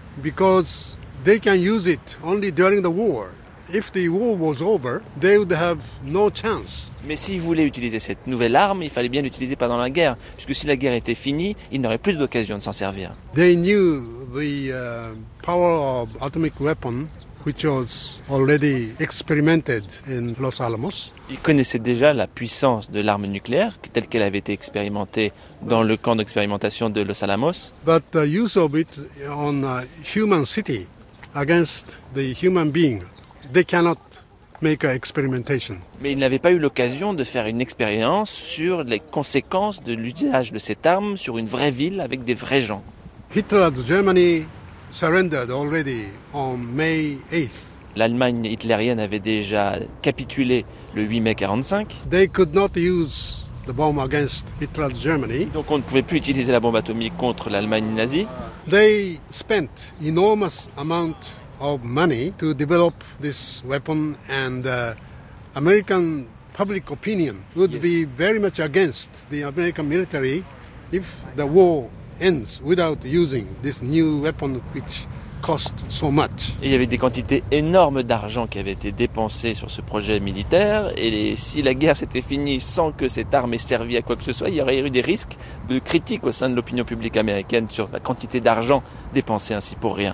because they can use it only during the war. If the war was over, they would have no chance. Mais s'ils voulaient utiliser cette nouvelle arme, il fallait bien l'utiliser pendant la guerre, puisque si la guerre était finie, ils n'auraient plus d'occasion de s'en servir. They knew the uh, power of atomic weapon, which was already experimented in Los Alamos. Ils connaissaient déjà la puissance de l'arme nucléaire, telle qu'elle avait été expérimentée dans le camp d'expérimentation de Los Alamos. But the use of it on a human city against the human being, they cannot make an experimentation. Mais ils n'avaient pas eu l'occasion de faire une expérience sur les conséquences de l'usage de cette arme sur une vraie ville avec des vrais gens. Hitler's Germany surrendered already on May eighth. L'Allemagne hitlérienne avait déjà capitulé le huit mai quarante-cinq. They could not use the bomb against Hitler's Germany. Donc on ne pouvait plus utiliser la bombe atomique contre l'Allemagne nazie. They spent enormous amount of money to develop this weapon, and uh, American public opinion would yes. be very much against the American military if the war ends without using this new weapon which cost so much. Et il y avait des quantités énormes d'argent qui avaient été dépensées sur ce projet militaire, et les, si la guerre s'était finie sans que cette arme ait servi à quoi que ce soit, il y aurait eu des risques de critiques au sein de l'opinion publique américaine sur la quantité d'argent dépensée ainsi pour rien.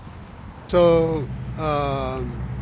So, uh,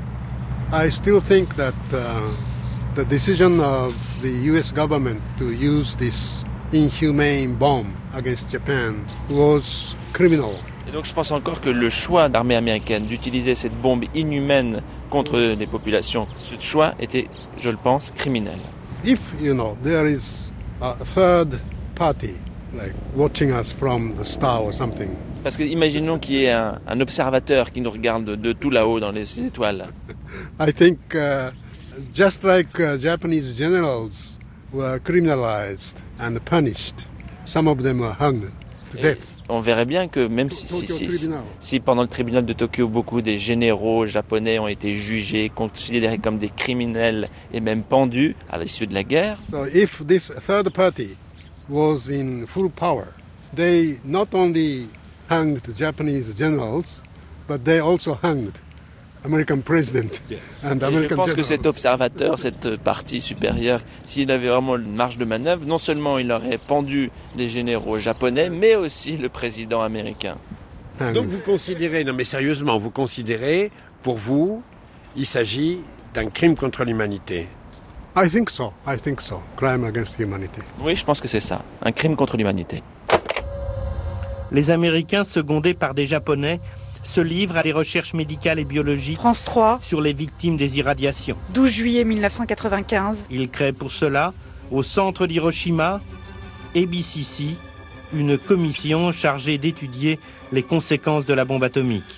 I still think that uh, the decision of the U S government to use this inhumane bomb against Japan was criminal. Et donc je pense encore que le choix de l'armée américaine d'utiliser cette bombe inhumaine contre les populations, ce choix était, je le pense, criminel. If, you know, there is a third party, like watching us from the star or something. Parce que imaginons qu'il y ait un, un observateur qui nous regarde de, de tout là-haut dans les étoiles. I think uh, just like uh, Japanese generals were criminalized and punished, some of them were hung to death. On verrait bien que même si, si, si, si pendant le tribunal de Tokyo, beaucoup des généraux japonais ont été jugés, considérés comme des criminels et même pendus à l'issue de la guerre. So if this third party was in full power, they not only hanged Japanese generals, but they also hanged American president and Et American je pense que generals. cet observateur, cette partie supérieure, s'il avait vraiment une marge de manœuvre, non seulement il aurait pendu les généraux japonais, mais aussi le président américain. Donc vous considérez, non mais sérieusement, vous considérez, pour vous, il s'agit d'un crime contre l'humanité? I think so. I think so. Crime against humanity. Oui, je pense que c'est ça, un crime contre l'humanité. Les Américains, secondés par des Japonais, se livrent à des recherches médicales et biologiques France trois. Sur les victimes des irradiations. douze juillet mille neuf cent quatre-vingt-quinze. Ils créent pour cela, au centre d'Hiroshima, A B C C, une commission chargée d'étudier les conséquences de la bombe atomique.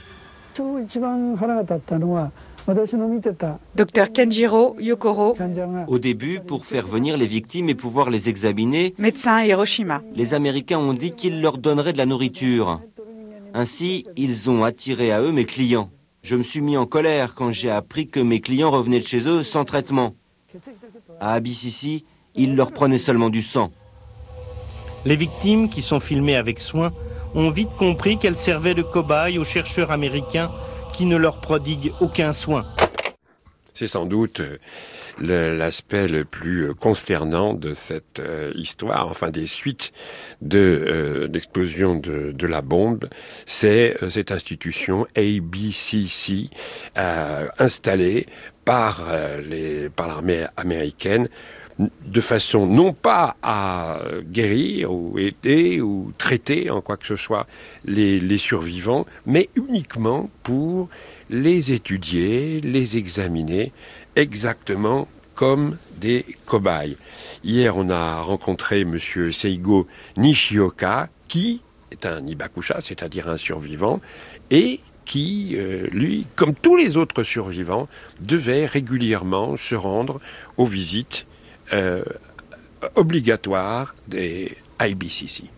Docteur Kenjiro Yokoro, Au début, pour faire venir les victimes et pouvoir les examiner, médecin à Hiroshima. les Américains ont dit qu'ils leur donneraient de la nourriture. Ainsi, ils ont attiré à eux mes clients. Je me suis mis en colère quand j'ai appris que mes clients revenaient de chez eux sans traitement. À A B C C, ils leur prenaient seulement du sang. Les victimes, qui sont filmées avec soin, ont vite compris qu'elles servaient de cobayes aux chercheurs américains qui ne leur prodiguent aucun soin. C'est sans doute le, l'aspect le plus consternant de cette euh, histoire, enfin des suites de euh, l'explosion de, de la bombe, c'est euh, cette institution A B C C euh, installée par euh, les par l'armée américaine de façon non pas à guérir ou aider ou traiter en quoi que ce soit les, les survivants, mais uniquement pour les étudier, les examiner exactement comme des cobayes. Hier, on a rencontré monsieur Seigo Nishioka, qui est un Ibakusha, c'est-à-dire un survivant, et qui, euh, lui, comme tous les autres survivants, devait régulièrement se rendre aux visites Euh, obligatoire des I B C C.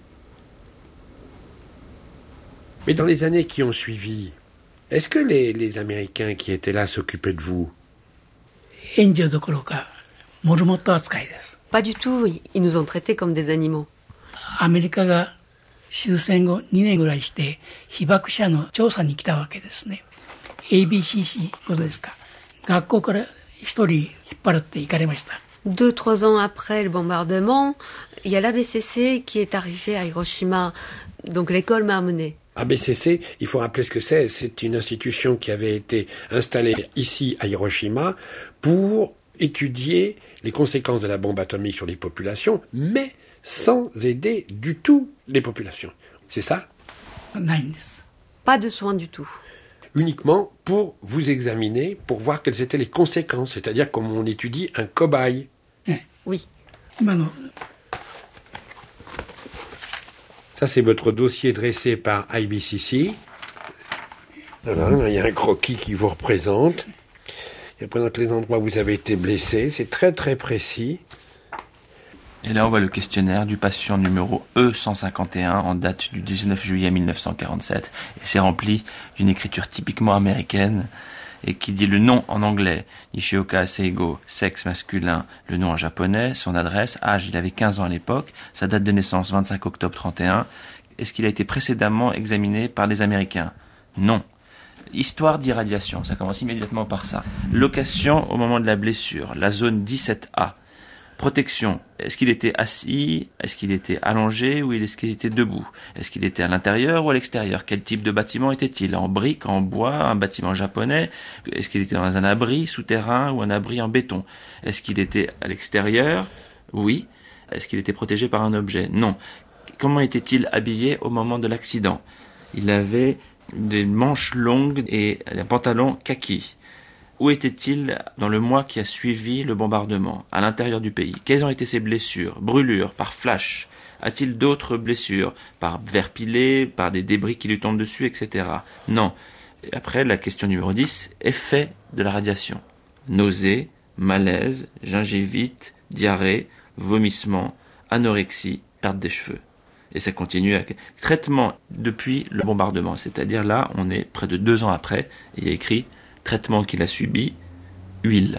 Mais dans les années qui ont suivi, est-ce que les, les Américains qui étaient là s'occupaient de vous? Pas du tout, ils nous ont traités comme des animaux. アメリカが終戦後にねんぐらいして被爆者の調査に来たわけですね。A B C C ことですか。学校から一人引っ張って行かれました。 Deux, trois ans après le bombardement, il y a l'A B C C qui est arrivé à Hiroshima. Donc l'école m'a amené. A B C C, il faut rappeler ce que c'est. C'est une institution qui avait été installée ici à Hiroshima pour étudier les conséquences de la bombe atomique sur les populations, mais sans aider du tout les populations. C'est ça? Pas de soins du tout. Uniquement pour vous examiner, pour voir quelles étaient les conséquences, c'est-à-dire comme on étudie un cobaye. Oui. Ça, c'est votre dossier dressé par I B C C. Voilà, il y a un croquis qui vous représente. Il représente les endroits où vous avez été blessé. C'est très, très précis. Et là, on voit le questionnaire du patient numéro E cent cinquante et un en date du dix-neuf juillet mille neuf cent quarante-sept. Et c'est rempli d'une écriture typiquement américaine et qui dit le nom en anglais, Nishioka Seigo, sexe masculin, le nom en japonais, son adresse, âge, il avait quinze ans à l'époque, sa date de naissance vingt-cinq octobre trente et un. Est-ce qu'il a été précédemment examiné par les Américains? Non. Histoire d'irradiation, ça commence immédiatement par ça. Location au moment de la blessure, la zone dix-sept A. Protection, est-ce qu'il était assis, est-ce qu'il était allongé ou est-ce qu'il était debout? Est-ce qu'il était à l'intérieur ou à l'extérieur? Quel type de bâtiment était-il? En briques, en bois, un bâtiment japonais? Est-ce qu'il était dans un abri souterrain ou un abri en béton? Est-ce qu'il était à l'extérieur? Oui. Est-ce qu'il était protégé par un objet? Non. Comment était-il habillé au moment de l'accident? Il avait des manches longues et un pantalon kaki. Où était-il dans le mois qui a suivi le bombardement, à l'intérieur du pays? Quelles ont été ses blessures? Brûlures, par flash? A-t-il d'autres blessures? Par verre pilé, par des débris qui lui tombent dessus, et cetera. Non. Et après, la question numéro dix, effet de la radiation. Nausées, malaise, gingivite, diarrhée, vomissement, anorexie, perte des cheveux. Et ça continue avec traitement depuis le bombardement. C'est-à-dire là, on est près de deux ans après, et il y a écrit traitement qu'il a subi, huile.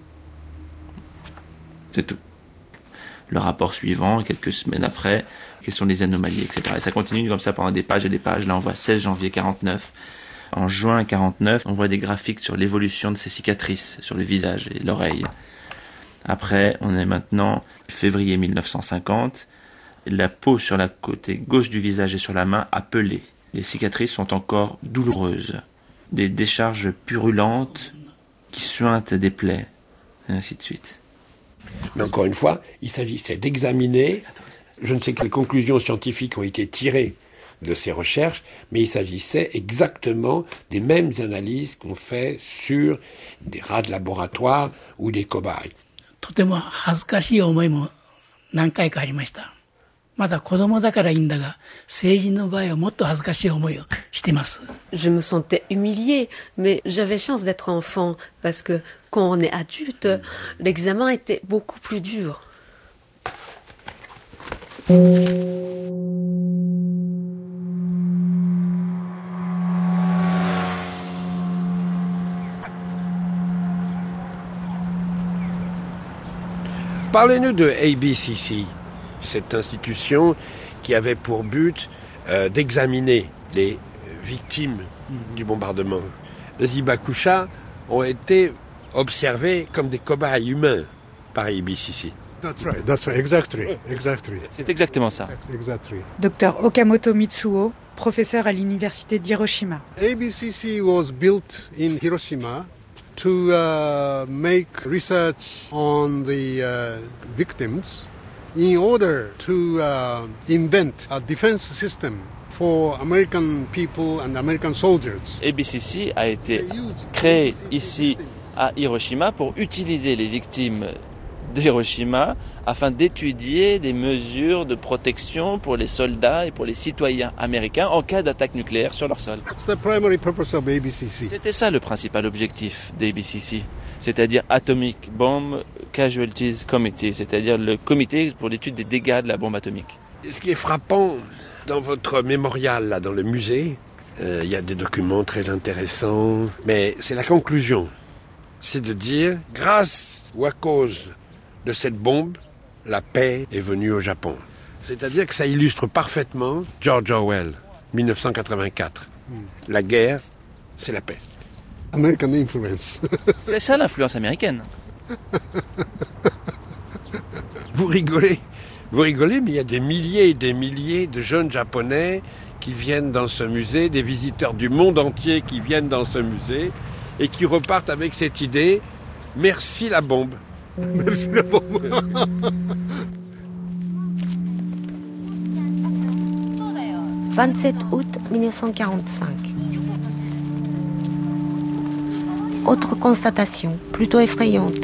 C'est tout. Le rapport suivant, quelques semaines après, quelles sont les anomalies, et cetera. Et ça continue comme ça pendant des pages et des pages. Là, on voit seize janvier quarante-neuf. En juin quarante-neuf, on voit des graphiques sur l'évolution de ces cicatrices sur le visage et l'oreille. Après, on est maintenant février mille neuf cent cinquante. La peau sur la côté gauche du visage et sur la main a pelé. Les cicatrices sont encore douloureuses. Des décharges purulentes qui suintent des plaies, et ainsi de suite. Mais encore une fois, il s'agissait d'examiner, je ne sais quelles conclusions scientifiques ont été tirées de ces recherches, mais il s'agissait exactement des mêmes analyses qu'on fait sur des rats de laboratoire ou des cobayes. とても恥ずかしい思いも何回かありました。まだ子供だからいいんだが、成人の場合はもっと恥ずかしい思いをしています。 Je me sentais humiliée, mais j'avais chance d'être enfant, parce que quand on est adulte, l'examen était beaucoup plus dur. Parlez-nous de A B C C, cette institution qui avait pour but euh, d'examiner les victimes du bombardement. Les Hibakusha ont été observés comme des cobayes humains par A B C C. That's right, that's right, exactly, exactly. C'est exactement ça. Exactly. Docteur Okamoto Mitsuo, professeur à l'université d'Hiroshima. A B C C was built in Hiroshima to uh, make research on the uh, victims in order to uh, invent a defense system for American people and American soldiers. A B C C a été créé ici à Hiroshima pour utiliser les victimes d'Hiroshima afin d'étudier des mesures de protection pour les soldats et pour les citoyens américains en cas d'attaque nucléaire sur leur sol. That's the primary purpose of A B C C. C'était ça le principal objectif d'A B C C, c'est-à-dire Atomic Bomb Casualties Committee, c'est-à-dire le comité pour l'étude des dégâts de la bombe atomique. Ce qui est frappant dans votre mémorial, là, dans le musée, euh, il y a des documents très intéressants, mais c'est la conclusion. C'est de dire, grâce ou à cause de cette bombe, la paix est venue au Japon. C'est-à-dire que ça illustre parfaitement George Orwell, mille neuf cent quatre-vingt-quatre. Mm. La guerre, c'est la paix. American influence. C'est ça l'influence américaine. Vous rigolez, vous rigolez, mais il y a des milliers et des milliers de jeunes Japonais qui viennent dans ce musée, des visiteurs du monde entier qui viennent dans ce musée et qui repartent avec cette idée, merci la bombe. Merci la bombe. vingt-sept août mille neuf cent quarante-cinq. Autre constatation, plutôt effrayante.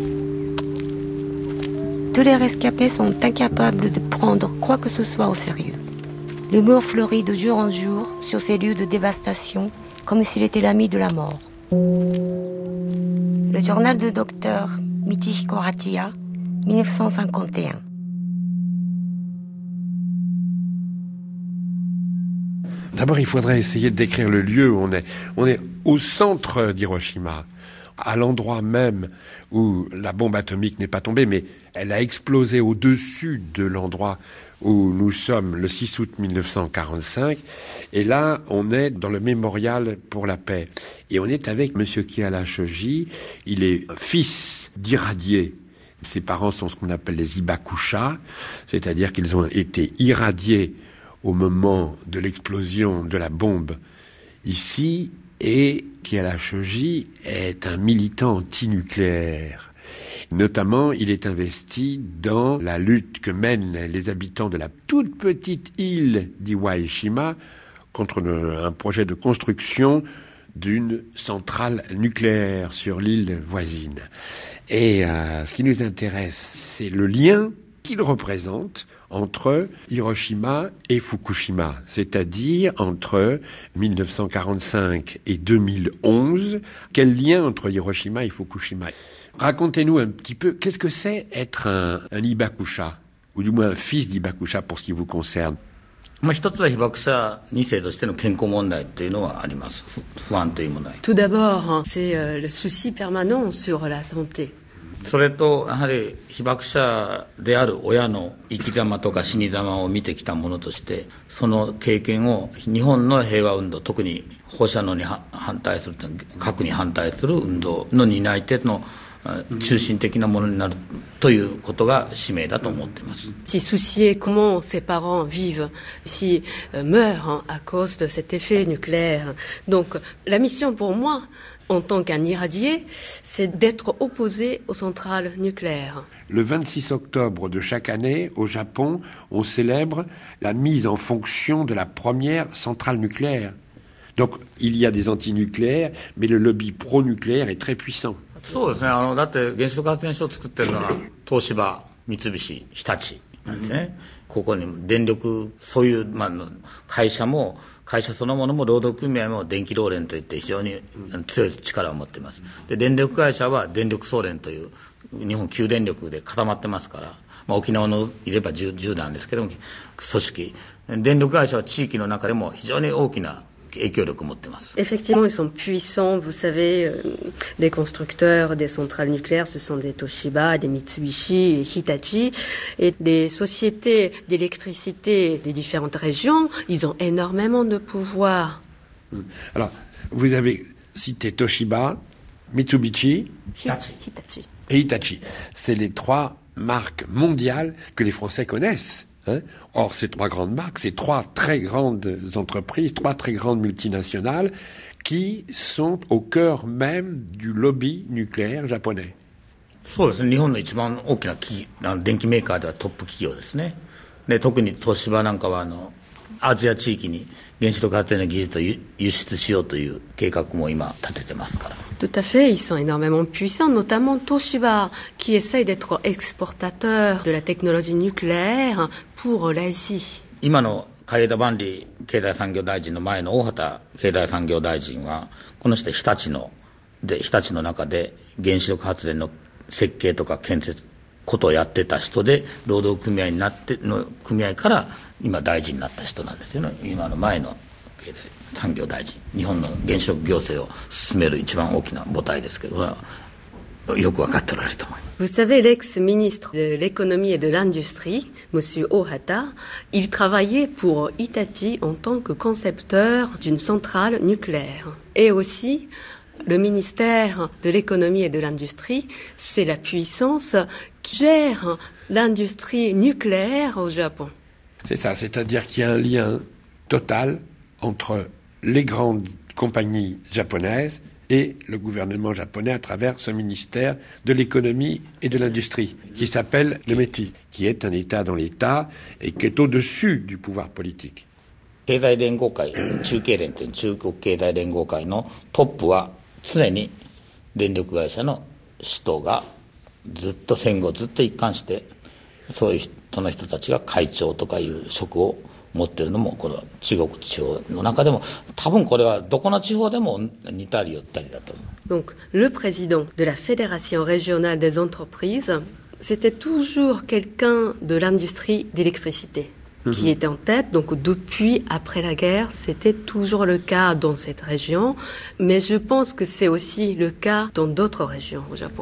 Tous les rescapés sont incapables de prendre quoi que ce soit au sérieux. L'humour fleurit de jour en jour sur ces lieux de dévastation, comme s'il était l'ami de la mort. Le journal de docteur Michihiko Hachiya, mille neuf cent cinquante et un. D'abord, il faudrait essayer de décrire le lieu où on est. On est au centre d'Hiroshima, à l'endroit même où la bombe atomique n'est pas tombée, mais elle a explosé au-dessus de l'endroit où nous sommes le six août mille neuf cent quarante-cinq. Et là, on est dans le mémorial pour la paix. Et on est avec M. Kiala Shoji. Il est fils d'irradiés. Ses parents sont ce qu'on appelle les Hibakusha, c'est-à-dire qu'ils ont été irradiés au moment de l'explosion de la bombe ici, et Kiala Shoji est un militant antinucléaire. Notamment, il est investi dans la lutte que mènent les habitants de la toute petite île d'Iwaishima contre le, un projet de construction d'une centrale nucléaire sur l'île voisine. Et euh, ce qui nous intéresse, c'est le lien qu'il représente entre Hiroshima et Fukushima, c'est-à-dire entre mille neuf cent quarante-cinq et deux mille onze. Quel lien entre Hiroshima et Fukushima ? Racontez-nous un petit peu, qu'est-ce que c'est être un, un Hibakusha, ou du moins un fils d'Hibakusha pour ce qui vous concerne? Tout d'abord, c'est euh, le souci permanent sur la santé. それとやはり被爆者である親の生き様とか死に様を見てきたものとしてその経験を日本の平和運動特に放射能に反対する核に反対する運動の担い手の中心的なものになるということが使命だと思っています。 Si soucier comment ses parents vivent, si euh, meurent à cause de cet effet nucléaire. Donc la mission pour moi en tant qu'un irradié, c'est d'être opposé aux centrales nucléaires. Le vingt-six octobre de chaque année, au Japon, on célèbre la mise en fonction de la première centrale nucléaire. Donc, il y a des antinucléaires, mais le lobby pro-nucléaire est très puissant. そうですね。あのだって原子力発電所を作ってるのは東芝、三菱、日立なんですね。ここに電力そういうまあ会社も会社そのものも労働組合も電気労連といって非常に強い力を持っています。で電力会社は電力総連という日本旧電力で固まってますから、まあ沖縄のいればじゅうなんですけども組織電力会社は地域の中でも非常に大きな Effectivement, ils sont puissants. Vous savez, euh, les constructeurs des centrales nucléaires, ce sont des Toshiba, des Mitsubishi et Hitachi. Et des sociétés d'électricité des différentes régions, ils ont énormément de pouvoir. Alors, vous avez cité Toshiba, Mitsubishi, Hitachi, Hitachi. et Hitachi. C'est les trois marques mondiales que les Français connaissent. Hein? Or, ces trois grandes marques, ces trois très grandes entreprises, trois très grandes multinationales qui sont au cœur même du lobby nucléaire japonais. そうですね。日本の一番大きな企業、電機メーカーではトップ企業ですね。で、特に東芝なんかはあのアジア地域に原子力発電の技術を輸出しようという計画も今立ててますから。 Tout à fait, ils sont énormément puissants, notamment Toshiba, qui essaye d'être exportateur de la technologie nucléaire pour l'Asie. 今の海江田万里経済産業大臣の前の大畑経済産業大臣はこの人日立ので日立の中で原子力発電の設計とか建設ことをやってた人で労働組合になっての組合から今大臣になった人なんですよね。今の前の経済産業大臣、日本の原子力行政を進める一番大きな母体ですけど、よく分かっておられると思います。 Vous savez, l'ex-ministre de l'économie et de l'industrie, Monsieur Ohata, il travaillait pour Hitachi en tant que concepteur d'une centrale nucléaire. Et aussi, le ministère de l'économie et de l'industrie, c'est la puissance qui gère l'industrie nucléaire au Japon. C'est ça, c'est-à-dire qu'il y a un lien total entre les grandes compagnies japonaises et le gouvernement japonais à travers ce ministère de l'économie et de l'industrie qui s'appelle le M E T I, qui est un État dans l'État et qui est au-dessus du pouvoir politique. 経済連合会、中経連という中国経済連合会のトップは常に電力会社の人がずっと戦後ずっと一貫してそういうその人たちが会長とかいう職を持っているのもこの中国地方の中でも多分これはどこの地方でも似たり寄ったりだと思う。 Donc le président de la Fédération régionale des entreprises, c'était toujours quelqu'un de l'industrie d'électricité qui était en tête. Donc depuis après la guerre, c'était toujours le cas dans cette région, mais je pense que c'est aussi le cas dans d'autres régions au Japon.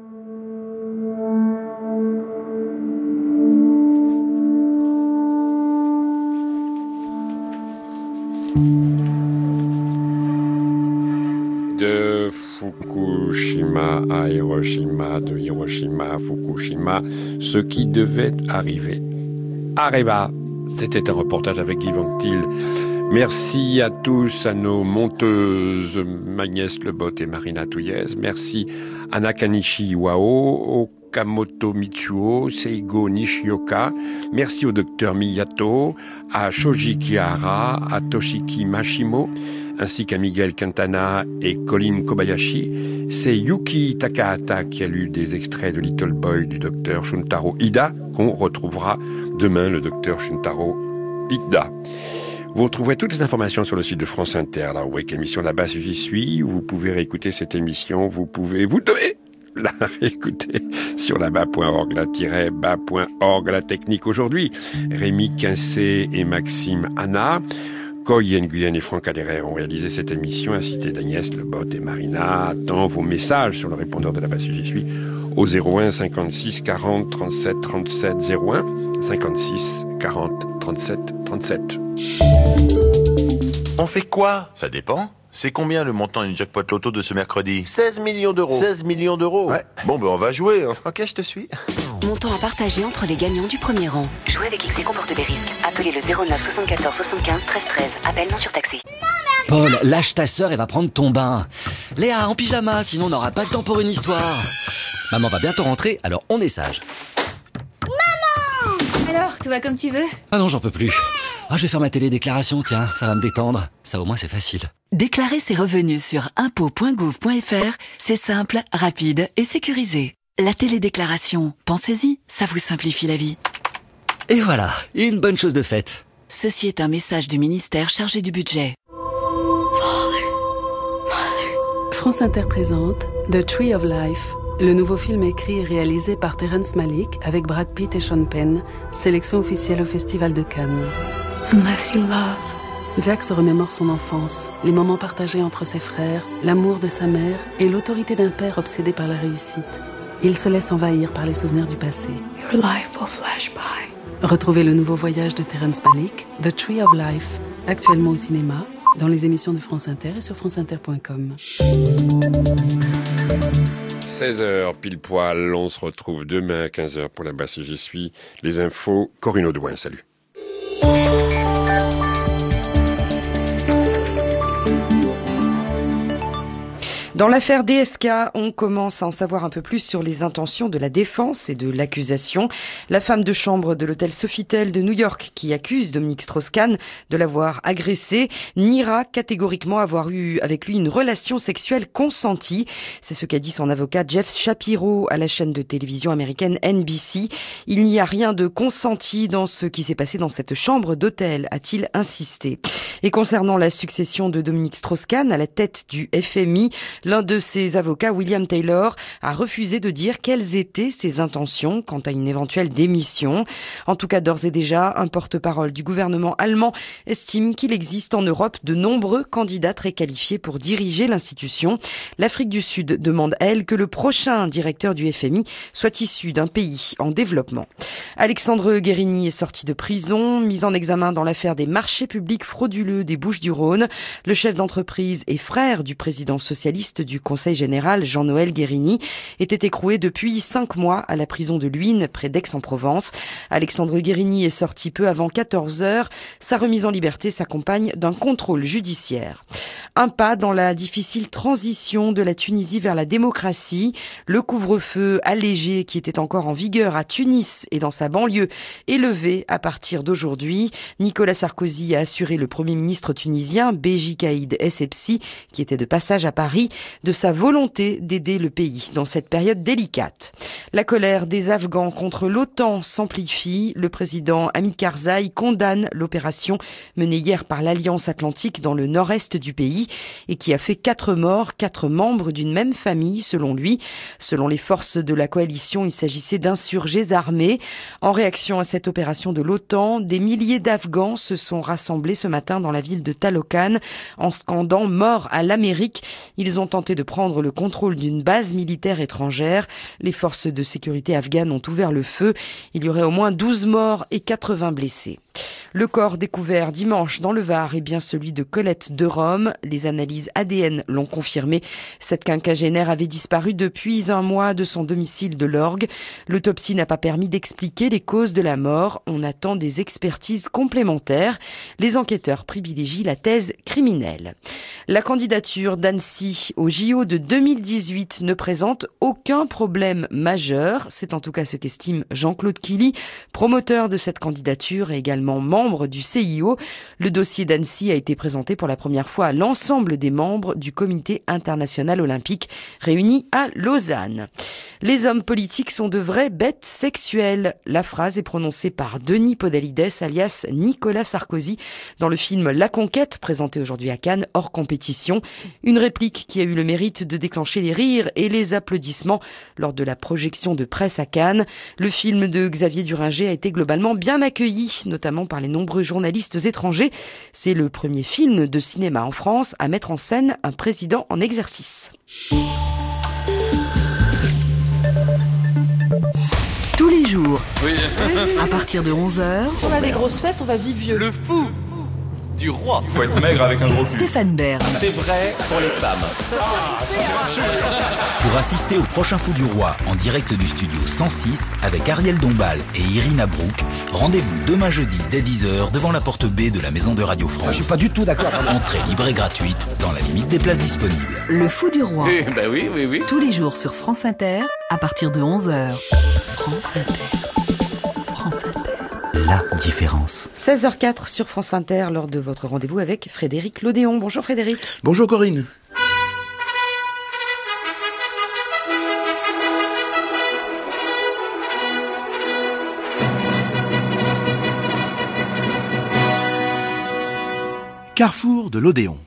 De Fukushima à Hiroshima, de Hiroshima à Fukushima, ce qui devait arriver arriva. C'était un reportage avec Guy Vanctil. Merci à tous, à nos monteuses Magnès Lebot et Marina Touyez. Merci à Nakanishi Iwao, Okamoto Mitsuo, Seigo Nishioka. Merci au docteur Miyato, à Shoji Kihara, à Toshiki Mashimo, ainsi qu'à Miguel Quintana et Colin Kobayashi. C'est Yuki Takahata qui a lu des extraits de Little Boy du docteur Shuntaro Ida, qu'on retrouvera demain, le docteur Shuntaro Ida. Vous retrouverez toutes les informations sur le site de France Inter, la rubrique émission La Basse J'y suis. Vous pouvez réécouter cette émission, vous pouvez, vous devez La réécouter sur la bas point org, la tiret bas point org, la technique aujourd'hui. Rémi Quincé et Maxime Anna. Coy Nguyen et Franck Aderer ont réalisé cette émission, ainsi que d'Agnès Lebot et Marina. Attends vos messages sur le répondeur de la base J'y suis au zéro un cinquante-six quarante trente-sept trente-sept zéro un cinquante-six quarante trente-sept trente-sept. On fait quoi? Ça dépend. C'est combien le montant du jackpot loto de ce mercredi? seize millions d'euros. seize millions d'euros. Ouais. Bon, ben on va jouer. Hein. Ok, je te suis. Montant à partager entre les gagnants du premier rang. Jouer avec X C comporte des risques. Appelez le zéro neuf soixante-quatorze soixante-quinze treize treize. Appel non surtaxé. Paul, lâche ta sœur et va prendre ton bain. Léa, en pyjama, sinon on n'aura pas le temps pour une histoire. Maman va bientôt rentrer, alors on est sage. Alors, tout va comme tu veux? Ah non, j'en peux plus. Ah, je vais faire ma télédéclaration, tiens, ça va me détendre. Ça au moins c'est facile. Déclarer ses revenus sur impôts point gouv point f r, c'est simple, rapide et sécurisé. La télédéclaration, pensez-y, ça vous simplifie la vie. Et voilà, une bonne chose de faite. Ceci est un message du ministère chargé du budget. France Inter présente The Tree of Life, le nouveau film écrit et réalisé par Terrence Malick avec Brad Pitt et Sean Penn, sélection officielle au Festival de Cannes. Unless you love. Jack se remémore son enfance, les moments partagés entre ses frères, l'amour de sa mère et l'autorité d'un père obsédé par la réussite. Il se laisse envahir par les souvenirs du passé. Your life will flash by. Retrouvez le nouveau voyage de Terrence Malick, The Tree of Life, actuellement au cinéma, dans les émissions de France Inter et sur france inter point com. seize heures pile poil, on se retrouve demain à quinze heures pour la basse J'y suis. Les infos, Corinne Audouin, salut. Dans l'affaire D S K, on commence à en savoir un peu plus sur les intentions de la défense et de l'accusation. La femme de chambre de l'hôtel Sofitel de New York, qui accuse Dominique Strauss-Kahn de l'avoir agressé, niera catégoriquement avoir eu avec lui une relation sexuelle consentie. C'est ce qu'a dit son avocat Jeff Shapiro à la chaîne de télévision américaine N B C. Il n'y a rien de consenti dans ce qui s'est passé dans cette chambre d'hôtel, a-t-il insisté. Et concernant la succession de Dominique Strauss-Kahn à la tête du F M I, l'un de ses avocats, William Taylor, a refusé de dire quelles étaient ses intentions quant à une éventuelle démission. En tout cas, d'ores et déjà, un porte-parole du gouvernement allemand estime qu'il existe en Europe de nombreux candidats très qualifiés pour diriger l'institution. L'Afrique du Sud demande, elle, que le prochain directeur du F M I soit issu d'un pays en développement. Alexandre Guérini est sorti de prison, mis en examen dans l'affaire des marchés publics frauduleux des Bouches-du-Rhône. Le chef d'entreprise et frère du président socialiste du Conseil général, Jean-Noël Guérini, était écroué depuis cinq mois à la prison de Luynes, près d'Aix-en-Provence. Alexandre Guérini est sorti peu avant quatorze heures. Sa remise en liberté s'accompagne d'un contrôle judiciaire. Un pas dans la difficile transition de la Tunisie vers la démocratie. Le couvre-feu allégé qui était encore en vigueur à Tunis et dans sa banlieue est levé à partir d'aujourd'hui. Nicolas Sarkozy a assuré le Premier ministre tunisien, Béji Caïd Essebsi, qui était de passage à Paris, de sa volonté d'aider le pays dans cette période délicate. La colère des Afghans contre l'OTAN s'amplifie. Le président Hamid Karzai condamne l'opération menée hier par l'Alliance Atlantique dans le nord-est du pays et qui a fait quatre morts, quatre membres d'une même famille selon lui. Selon les forces de la coalition, il s'agissait d'insurgés armés. En réaction à cette opération de l'OTAN, des milliers d'Afghans se sont rassemblés ce matin dans la ville de Taloqan en scandant « Mort à l'Amérique ». Ils ont tenté de prendre le contrôle d'une base militaire étrangère. Les forces de sécurité afghanes ont ouvert le feu. Il y aurait au moins douze morts et quatre-vingts blessés. Le corps découvert dimanche dans le Var est bien celui de Colette de Rome. Les analyses A D N l'ont confirmé. Cette quinquagénaire avait disparu depuis un mois de son domicile de l'Orgue. L'autopsie n'a pas permis d'expliquer les causes de la mort. On attend des expertises complémentaires. Les enquêteurs privilégient la thèse criminelle. La candidature d'Annecy au J O de deux mille dix-huit ne présente aucun problème majeur. C'est en tout cas ce qu'estime Jean-Claude Killy, promoteur de cette candidature et également membre membres du C I O. Le dossier d'Annecy a été présenté pour la première fois à l'ensemble des membres du Comité international olympique réunis à Lausanne. Les hommes politiques sont de vraies bêtes sexuelles. La phrase est prononcée par Denis Podalides, alias Nicolas Sarkozy, dans le film La Conquête, présenté aujourd'hui à Cannes, hors compétition. Une réplique qui a eu le mérite de déclencher les rires et les applaudissements lors de la projection de presse à Cannes. Le film de Xavier Duringer a été globalement bien accueilli, notamment par les nombreux journalistes étrangers. C'est le premier film de cinéma en France à mettre en scène un président en exercice. Tous les jours, oui. À partir de onze heures. Si on a des grosses fesses, on va vivre vieux. Le fou du roi. Il faut être maigre avec un gros cul. Stéphane Bern. C'est vrai pour les femmes. Ah, pour assister au prochain Fou du Roi en direct du studio cent six avec Ariel Dombal et Irina Brouk, rendez-vous demain jeudi dès dix heures devant la porte B de la Maison de Radio France. Ah, je suis pas du tout d'accord. Entrée libre et gratuite dans la limite des places disponibles. Le Fou du Roi. Eh ben oui, oui, oui. Tous les jours sur France Inter à partir de onze heures. France Inter. France Inter. La différence. seize heures quatre sur France Inter lors de votre rendez-vous avec Frédéric Lodéon. Bonjour Frédéric. Bonjour Corinne. Carrefour de l'Odéon.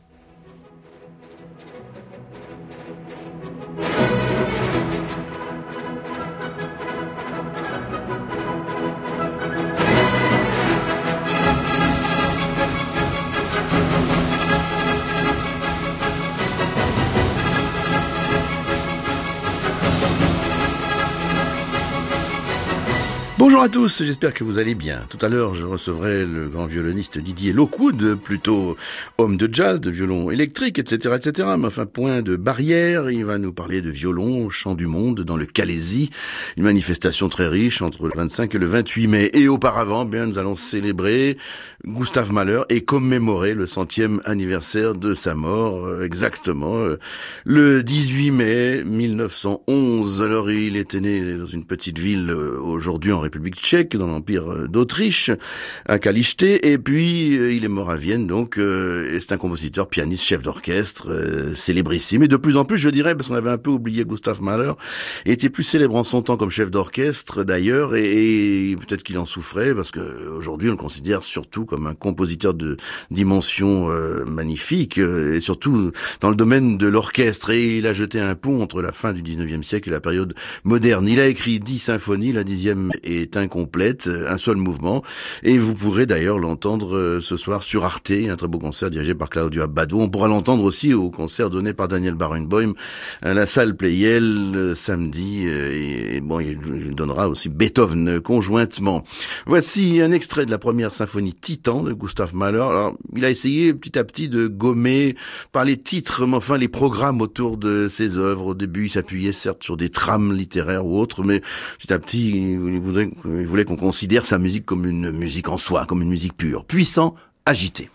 Bonjour à tous, j'espère que vous allez bien. Tout à l'heure, je recevrai le grand violoniste Didier Lockwood, plutôt homme de jazz, de violon électrique, et cetera, et cetera. Mais enfin, point de barrière, il va nous parler de violon, chant du monde, dans le Calaisis, une manifestation très riche entre le vingt-cinq et le vingt-huit mai. Et auparavant, bien, nous allons célébrer Gustave Mahler et commémorer le centième anniversaire de sa mort, exactement, le dix-huit mai mille neuf cent onze. Alors, il était né dans une petite ville, aujourd'hui en République tchèque, dans l'Empire d'Autriche, à Kalište, et puis euh, il est mort à Vienne, donc, euh, et c'est un compositeur, pianiste, chef d'orchestre, euh, célébrissime, et de plus en plus, je dirais, parce qu'on avait un peu oublié Gustave Mahler, était plus célèbre en son temps comme chef d'orchestre, d'ailleurs, et, et peut-être qu'il en souffrait, parce que aujourd'hui on le considère surtout comme un compositeur de dimension euh, magnifique, euh, et surtout dans le domaine de l'orchestre, et il a jeté un pont entre la fin du dix-neuvième siècle et la période moderne. Il a écrit dix symphonies, la dixième est incomplète, un seul mouvement, et vous pourrez d'ailleurs l'entendre ce soir sur Arte, un très beau concert dirigé par Claudio Abbado. On pourra l'entendre aussi au concert donné par Daniel Barenboim à la salle Pleyel samedi, et bon, il donnera aussi Beethoven conjointement. Voici un extrait de la première symphonie Titan de Gustave Mahler. Alors, il a essayé petit à petit de gommer par les titres, mais enfin les programmes autour de ses œuvres. Au début, il s'appuyait certes sur des trames littéraires ou autres, mais petit à petit, il voudrait Il voulait qu'on considère sa musique comme une musique en soi, comme une musique pure, puissant, agité.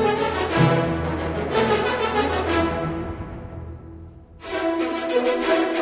Thank you.